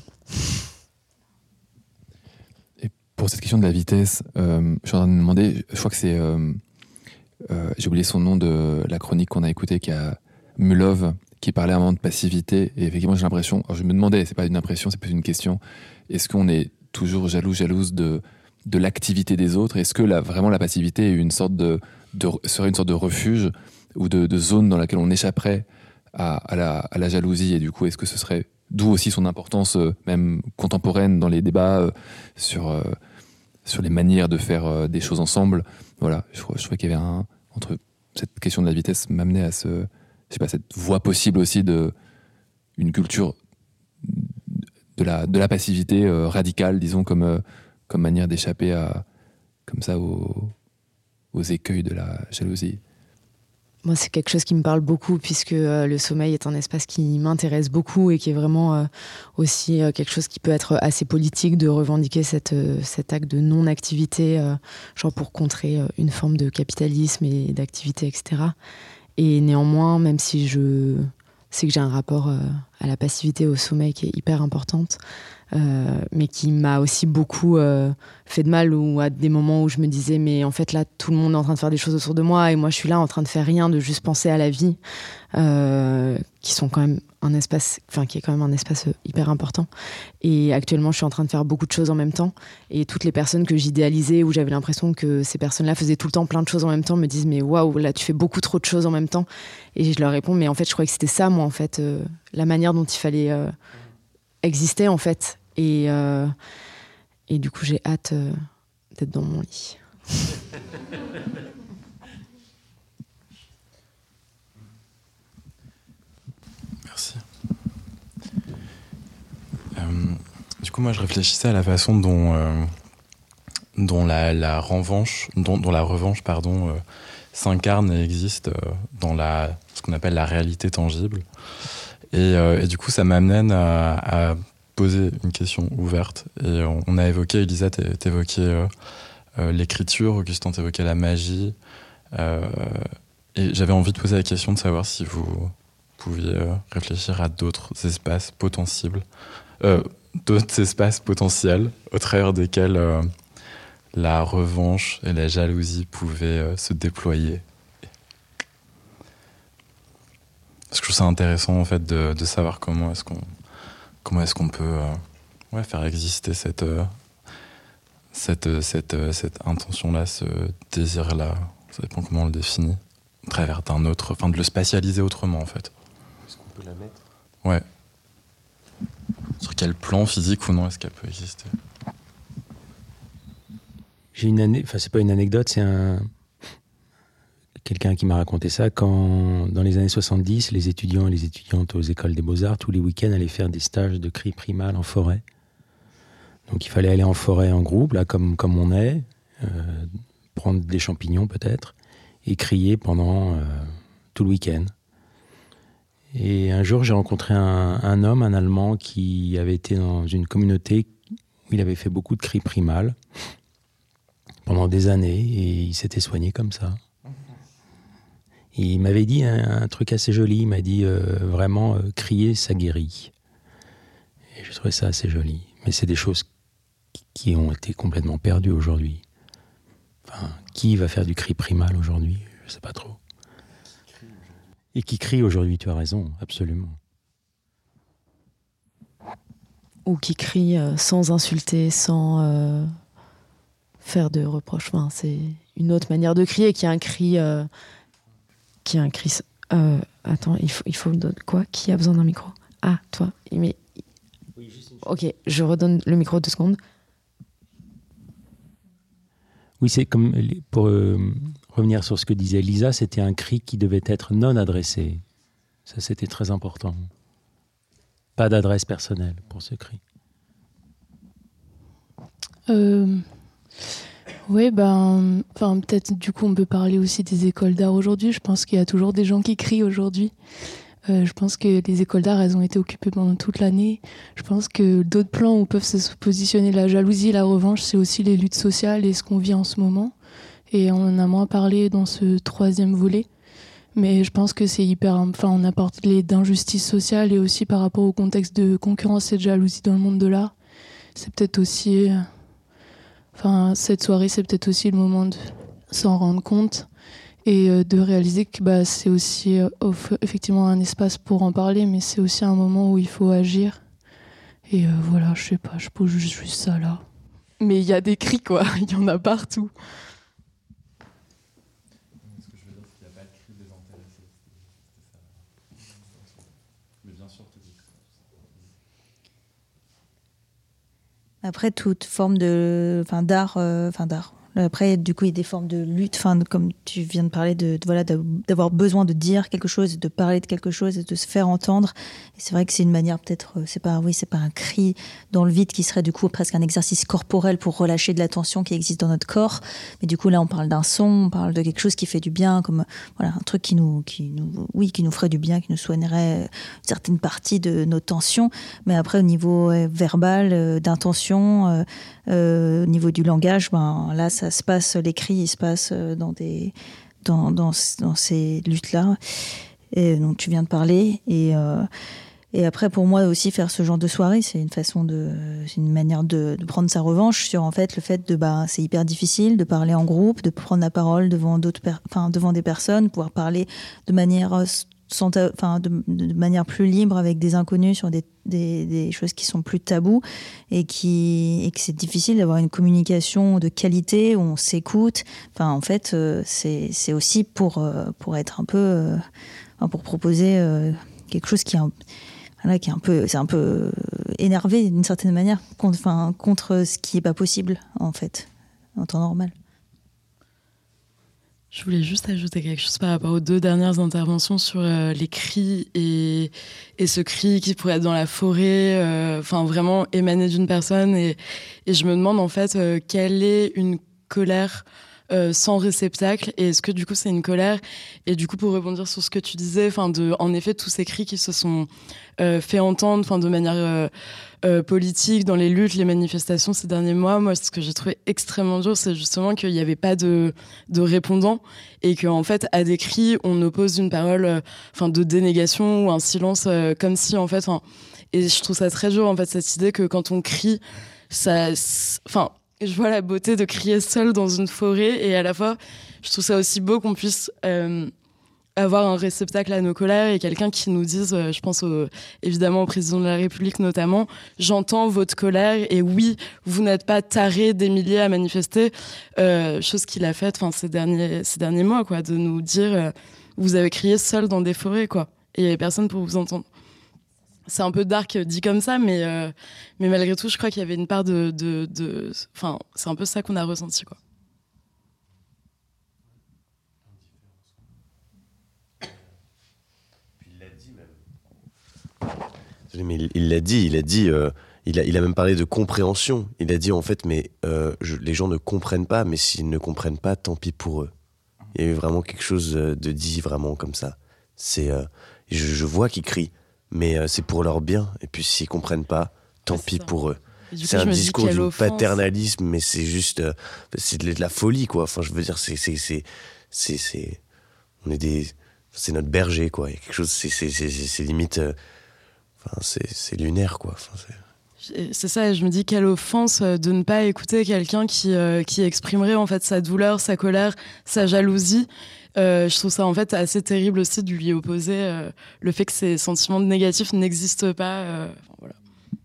Et pour cette question de la vitesse, je suis en train de me demander, je crois que c'est... j'ai oublié son nom de la chronique qu'on a écoutée, qui a Mulov, qui parlait à un moment de passivité. Et effectivement, j'ai l'impression... Alors je me demandais, c'est pas une impression, c'est plus une question. Est-ce qu'on est toujours jalouse de de l'activité des autres? Est-ce que vraiment la passivité est serait une sorte de refuge ou de zone dans laquelle on échapperait à la jalousie? Et du coup, est-ce que ce serait, d'où aussi son importance même contemporaine dans les débats sur les manières de faire des choses ensemble? Voilà, je trouvais qu'il y avait entre cette question de la vitesse m'amenait à cette voie possible aussi une culture de la passivité radicale, disons, comme manière d'échapper comme ça aux écueils de la jalousie. Moi, c'est quelque chose qui me parle beaucoup, puisque le sommeil est un espace qui m'intéresse beaucoup et qui est vraiment aussi quelque chose qui peut être assez politique, de revendiquer cet acte de non-activité, genre pour contrer une forme de capitalisme et d'activité, etc. Et néanmoins, même si je sais que j'ai un rapport à la passivité, au sommeil qui est hyper importante, mais qui m'a aussi beaucoup fait de mal, ou à des moments où je me disais mais en fait là tout le monde est en train de faire des choses autour de moi et moi je suis là en train de faire rien, de juste penser à la vie, qui sont quand même qui est quand même un espace hyper important. Et actuellement je suis en train de faire beaucoup de choses en même temps, et toutes les personnes que j'idéalisais, où j'avais l'impression que ces personnes-là faisaient tout le temps plein de choses en même temps, me disent mais waouh, là tu fais beaucoup trop de choses en même temps. Et je leur réponds mais en fait je croyais que c'était ça, moi, en fait, la manière dont il fallait exister, en fait. Et du coup, j'ai hâte d'être dans mon lit. Merci. Du coup, moi, je réfléchissais à la façon dont la revanche s'incarne et existe dans ce qu'on appelle la réalité tangible. Et du coup, ça m'amène à poser une question ouverte. Et on a évoqué, Elisa, t'évoquais l'écriture, Augustin t'évoquait la magie. Et j'avais envie de poser la question de savoir si vous pouviez réfléchir à d'autres espaces potentiels au travers desquels la revanche et la jalousie pouvaient se déployer. Parce que je trouve ça intéressant, en fait, de savoir comment est-ce qu'on peut faire exister cette intention-là, ce désir-là, ça dépend comment on le définit, au travers d'un autre, enfin de le spatialiser autrement, en fait. Est-ce qu'on peut la mettre ? Ouais. Sur quel plan physique ou non est-ce qu'elle peut exister ? J'ai c'est pas une anecdote, c'est quelqu'un qui m'a raconté ça. Quand, dans les années 70, les étudiants et les étudiantes aux écoles des Beaux-Arts, tous les week-ends, allaient faire des stages de cri primal en forêt. Donc il fallait aller en forêt en groupe, là, comme on est, prendre des champignons peut-être, et crier pendant tout le week-end. Et un jour, j'ai rencontré un homme, un Allemand, qui avait été dans une communauté où il avait fait beaucoup de cri primal pendant des années, et il s'était soigné comme ça. Et il m'avait dit un truc assez joli. Il m'a dit vraiment crier, ça guérit. Et je trouvais ça assez joli. Mais c'est des choses qui ont été complètement perdues aujourd'hui. Enfin, qui va faire du cri primal aujourd'hui ? Je ne sais pas trop. Et qui crie aujourd'hui, tu as raison, absolument. Ou qui crie sans insulter, sans faire de reproches. Enfin, c'est une autre manière de crier, qui est un cri... attends, il faut quoi ? Qui a besoin d'un micro ? Ah, toi. Mais... Ok, je redonne le micro 2 secondes. Oui, c'est comme, pour revenir sur ce que disait Lisa, c'était un cri qui devait être non adressé. Ça, c'était très important. Pas d'adresse personnelle pour ce cri. Oui, peut-être du coup on peut parler aussi des écoles d'art aujourd'hui. Je pense qu'il y a toujours des gens qui crient aujourd'hui. Je pense que les écoles d'art, elles ont été occupées pendant toute l'année. Je pense que d'autres plans où peuvent se positionner la jalousie et la revanche, c'est aussi les luttes sociales et ce qu'on vit en ce moment. Et on en a moins parlé dans ce 3e volet. Mais je pense que c'est on a parlé d'injustice sociale et aussi par rapport au contexte de concurrence et de jalousie dans le monde de l'art. C'est peut-être aussi... cette soirée, c'est peut-être aussi le moment de s'en rendre compte et de réaliser que c'est aussi effectivement un espace pour en parler, mais c'est aussi un moment où il faut agir. Et voilà, je sais pas, je pose juste ça là. Mais il y a des cris, quoi. Il y en a partout. Ce que je veux dire, c'est qu'il n'y a pas de cri désintéressé. Mais bien sûr, tout dit. Après, toute forme d'art. Après, du coup, il y a des formes de lutte, comme tu viens de parler, d'avoir besoin de dire quelque chose, de parler de quelque chose et de se faire entendre. Et c'est vrai que c'est une manière, peut-être, c'est pas un cri dans le vide qui serait du coup presque un exercice corporel pour relâcher de la tension qui existe dans notre corps. Mais du coup, là, on parle d'un son, on parle de quelque chose qui fait du bien, comme un truc qui nous ferait du bien, qui nous soignerait une certaine partie de nos tensions. Mais après, au niveau verbal, d'intention, au niveau du langage, là, ça se passe, les cris, ils se passent dans ces luttes-là dont tu viens de parler. Et après, pour moi aussi, faire ce genre de soirée, c'est une manière de prendre sa revanche sur en fait le fait c'est hyper difficile de parler en groupe, de prendre la parole devant des personnes, pouvoir parler de manière de manière plus libre avec des inconnus sur des choses qui sont plus tabous et que c'est difficile d'avoir une communication de qualité où on s'écoute. En fait, c'est aussi pour être un peu pour proposer quelque chose qui est un peu énervé d'une certaine manière contre ce qui est pas possible en fait en temps normal. Je voulais juste ajouter quelque chose par rapport aux 2 dernières interventions sur les cris et ce cri qui pourrait être dans la forêt, vraiment émaner d'une personne. Et je me demande en fait quelle est une colère sans réceptacle, et est-ce que du coup c'est une colère, et du coup pour rebondir sur ce que tu disais, en effet tous ces cris qui se sont fait entendre de manière politique dans les luttes, les manifestations ces derniers mois, moi ce que j'ai trouvé extrêmement dur, c'est justement qu'il n'y avait pas de répondant, et qu'en fait à des cris on oppose une parole de dénégation ou un silence, comme si en fait et je trouve ça très dur en fait, cette idée que quand on crie je vois la beauté de crier seul dans une forêt, et à la fois je trouve ça aussi beau qu'on puisse avoir un réceptacle à nos colères et quelqu'un qui nous dise, je pense évidemment au président de la République notamment, j'entends votre colère et oui, vous n'êtes pas taré des milliers à manifester, chose qu'il a faite ces derniers mois, quoi, de nous dire vous avez crié seul dans des forêts, quoi, et il n'y avait personne pour vous entendre. C'est un peu dark dit comme ça, mais malgré tout, je crois qu'il y avait une part c'est un peu ça qu'on a ressenti, quoi. Mais il a même parlé de compréhension. Il a dit en fait, les gens ne comprennent pas, mais s'ils ne comprennent pas, tant pis pour eux. Il y a eu vraiment quelque chose de dit vraiment comme ça. Je vois qu'ils crient, mais c'est pour leur bien. Et puis s'ils comprennent pas, tant pis pour eux. C'est un discours du paternalisme, mais c'est juste, c'est de la folie, quoi. Je veux dire, c'est notre berger, quoi. Il y a quelque chose, c'est limite. C'est lunaire, quoi. C'est ça, et je me dis quelle offense de ne pas écouter quelqu'un qui exprimerait en fait sa douleur, sa colère, sa jalousie. Je trouve ça en fait assez terrible aussi de lui opposer le fait que ces sentiments négatifs n'existent pas. Voilà.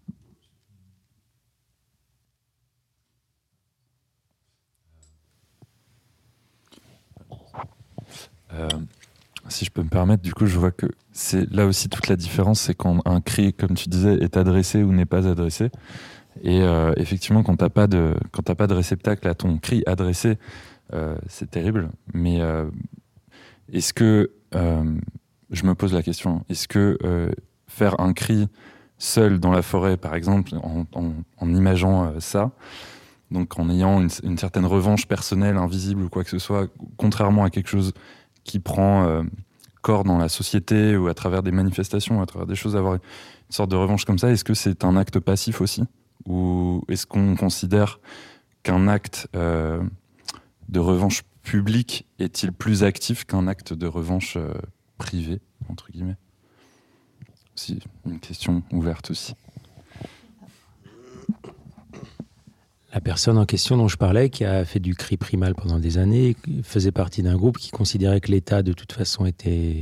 Si je peux me permettre, du coup, je vois que c'est là aussi toute la différence, c'est quand un cri, comme tu disais, est adressé ou n'est pas adressé. Et effectivement, quand t'as pas de réceptacle à ton cri adressé, c'est terrible. Mais est-ce que, je me pose la question, est-ce que faire un cri seul dans la forêt, par exemple, en imageant ça, donc en ayant une certaine revanche personnelle, invisible ou quoi que ce soit, contrairement à quelque chose qui prend corps dans la société ou à travers des manifestations, à travers des choses, avoir une sorte de revanche comme ça, est-ce que c'est un acte passif aussi ? Ou est-ce qu'on considère qu'un acte de revanche publique est-il plus actif qu'un acte de revanche privé, entre guillemets ? C'est une question ouverte aussi. La personne en question dont je parlais, qui a fait du cri primal pendant des années, faisait partie d'un groupe qui considérait que l'État, de toute façon, était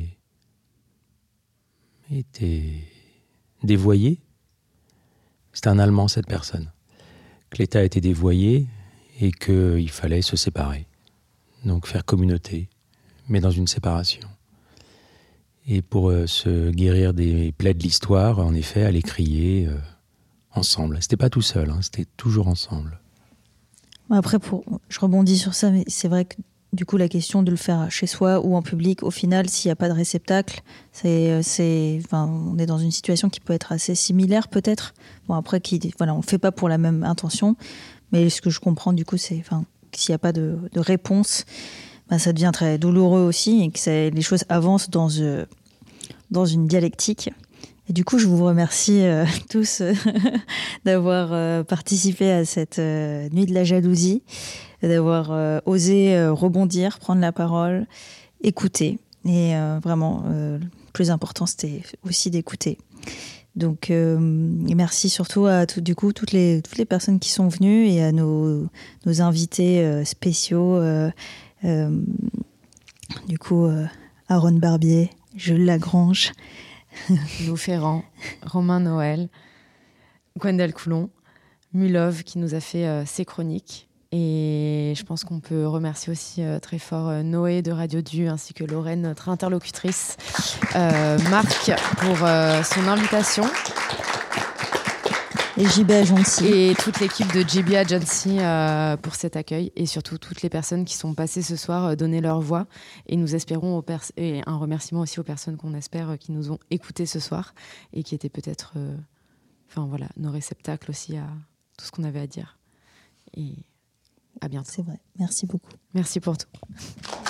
dévoyé. C'était un Allemand, cette personne. que l'État était dévoyé et qu'il fallait se séparer. Donc faire communauté, mais dans une séparation. Et pour se guérir des plaies de l'histoire, en effet, aller crier ensemble. C'était pas tout seul, c'était toujours ensemble. Après, je rebondis sur ça, mais c'est vrai que du coup, la question de le faire chez soi ou en public, au final, s'il n'y a pas de réceptacle, on est dans une situation qui peut être assez similaire, peut-être. Bon, après, on ne le fait pas pour la même intention, mais ce que je comprends, du coup, c'est s'il n'y a pas de réponse, ça devient très douloureux aussi, et que les choses avancent dans une dialectique. Et du coup, je vous remercie tous d'avoir participé à cette nuit de la jalousie, d'avoir osé rebondir, prendre la parole, écouter. Et vraiment, le plus important, c'était aussi d'écouter. Donc, merci surtout à toutes les personnes qui sont venues et à nos invités spéciaux. Aaron Barbier, Jules Lagrange, Lou Ferrand, Romain Noël, Gwendal Coulon, Mulov qui nous a fait ses chroniques. Et je pense qu'on peut remercier aussi très fort Noé de Radio Du ainsi que Lorraine, notre interlocutrice, Marc pour son invitation. Et JB Agency. Et toute l'équipe de JB Agency pour cet accueil. Et surtout toutes les personnes qui sont passées ce soir donner leur voix. Et nous espérons, et un remerciement aussi aux personnes qu'on espère qui nous ont écoutés ce soir et qui étaient peut-être nos réceptacles aussi à tout ce qu'on avait à dire. Et à bientôt. C'est vrai. Merci beaucoup. Merci pour tout.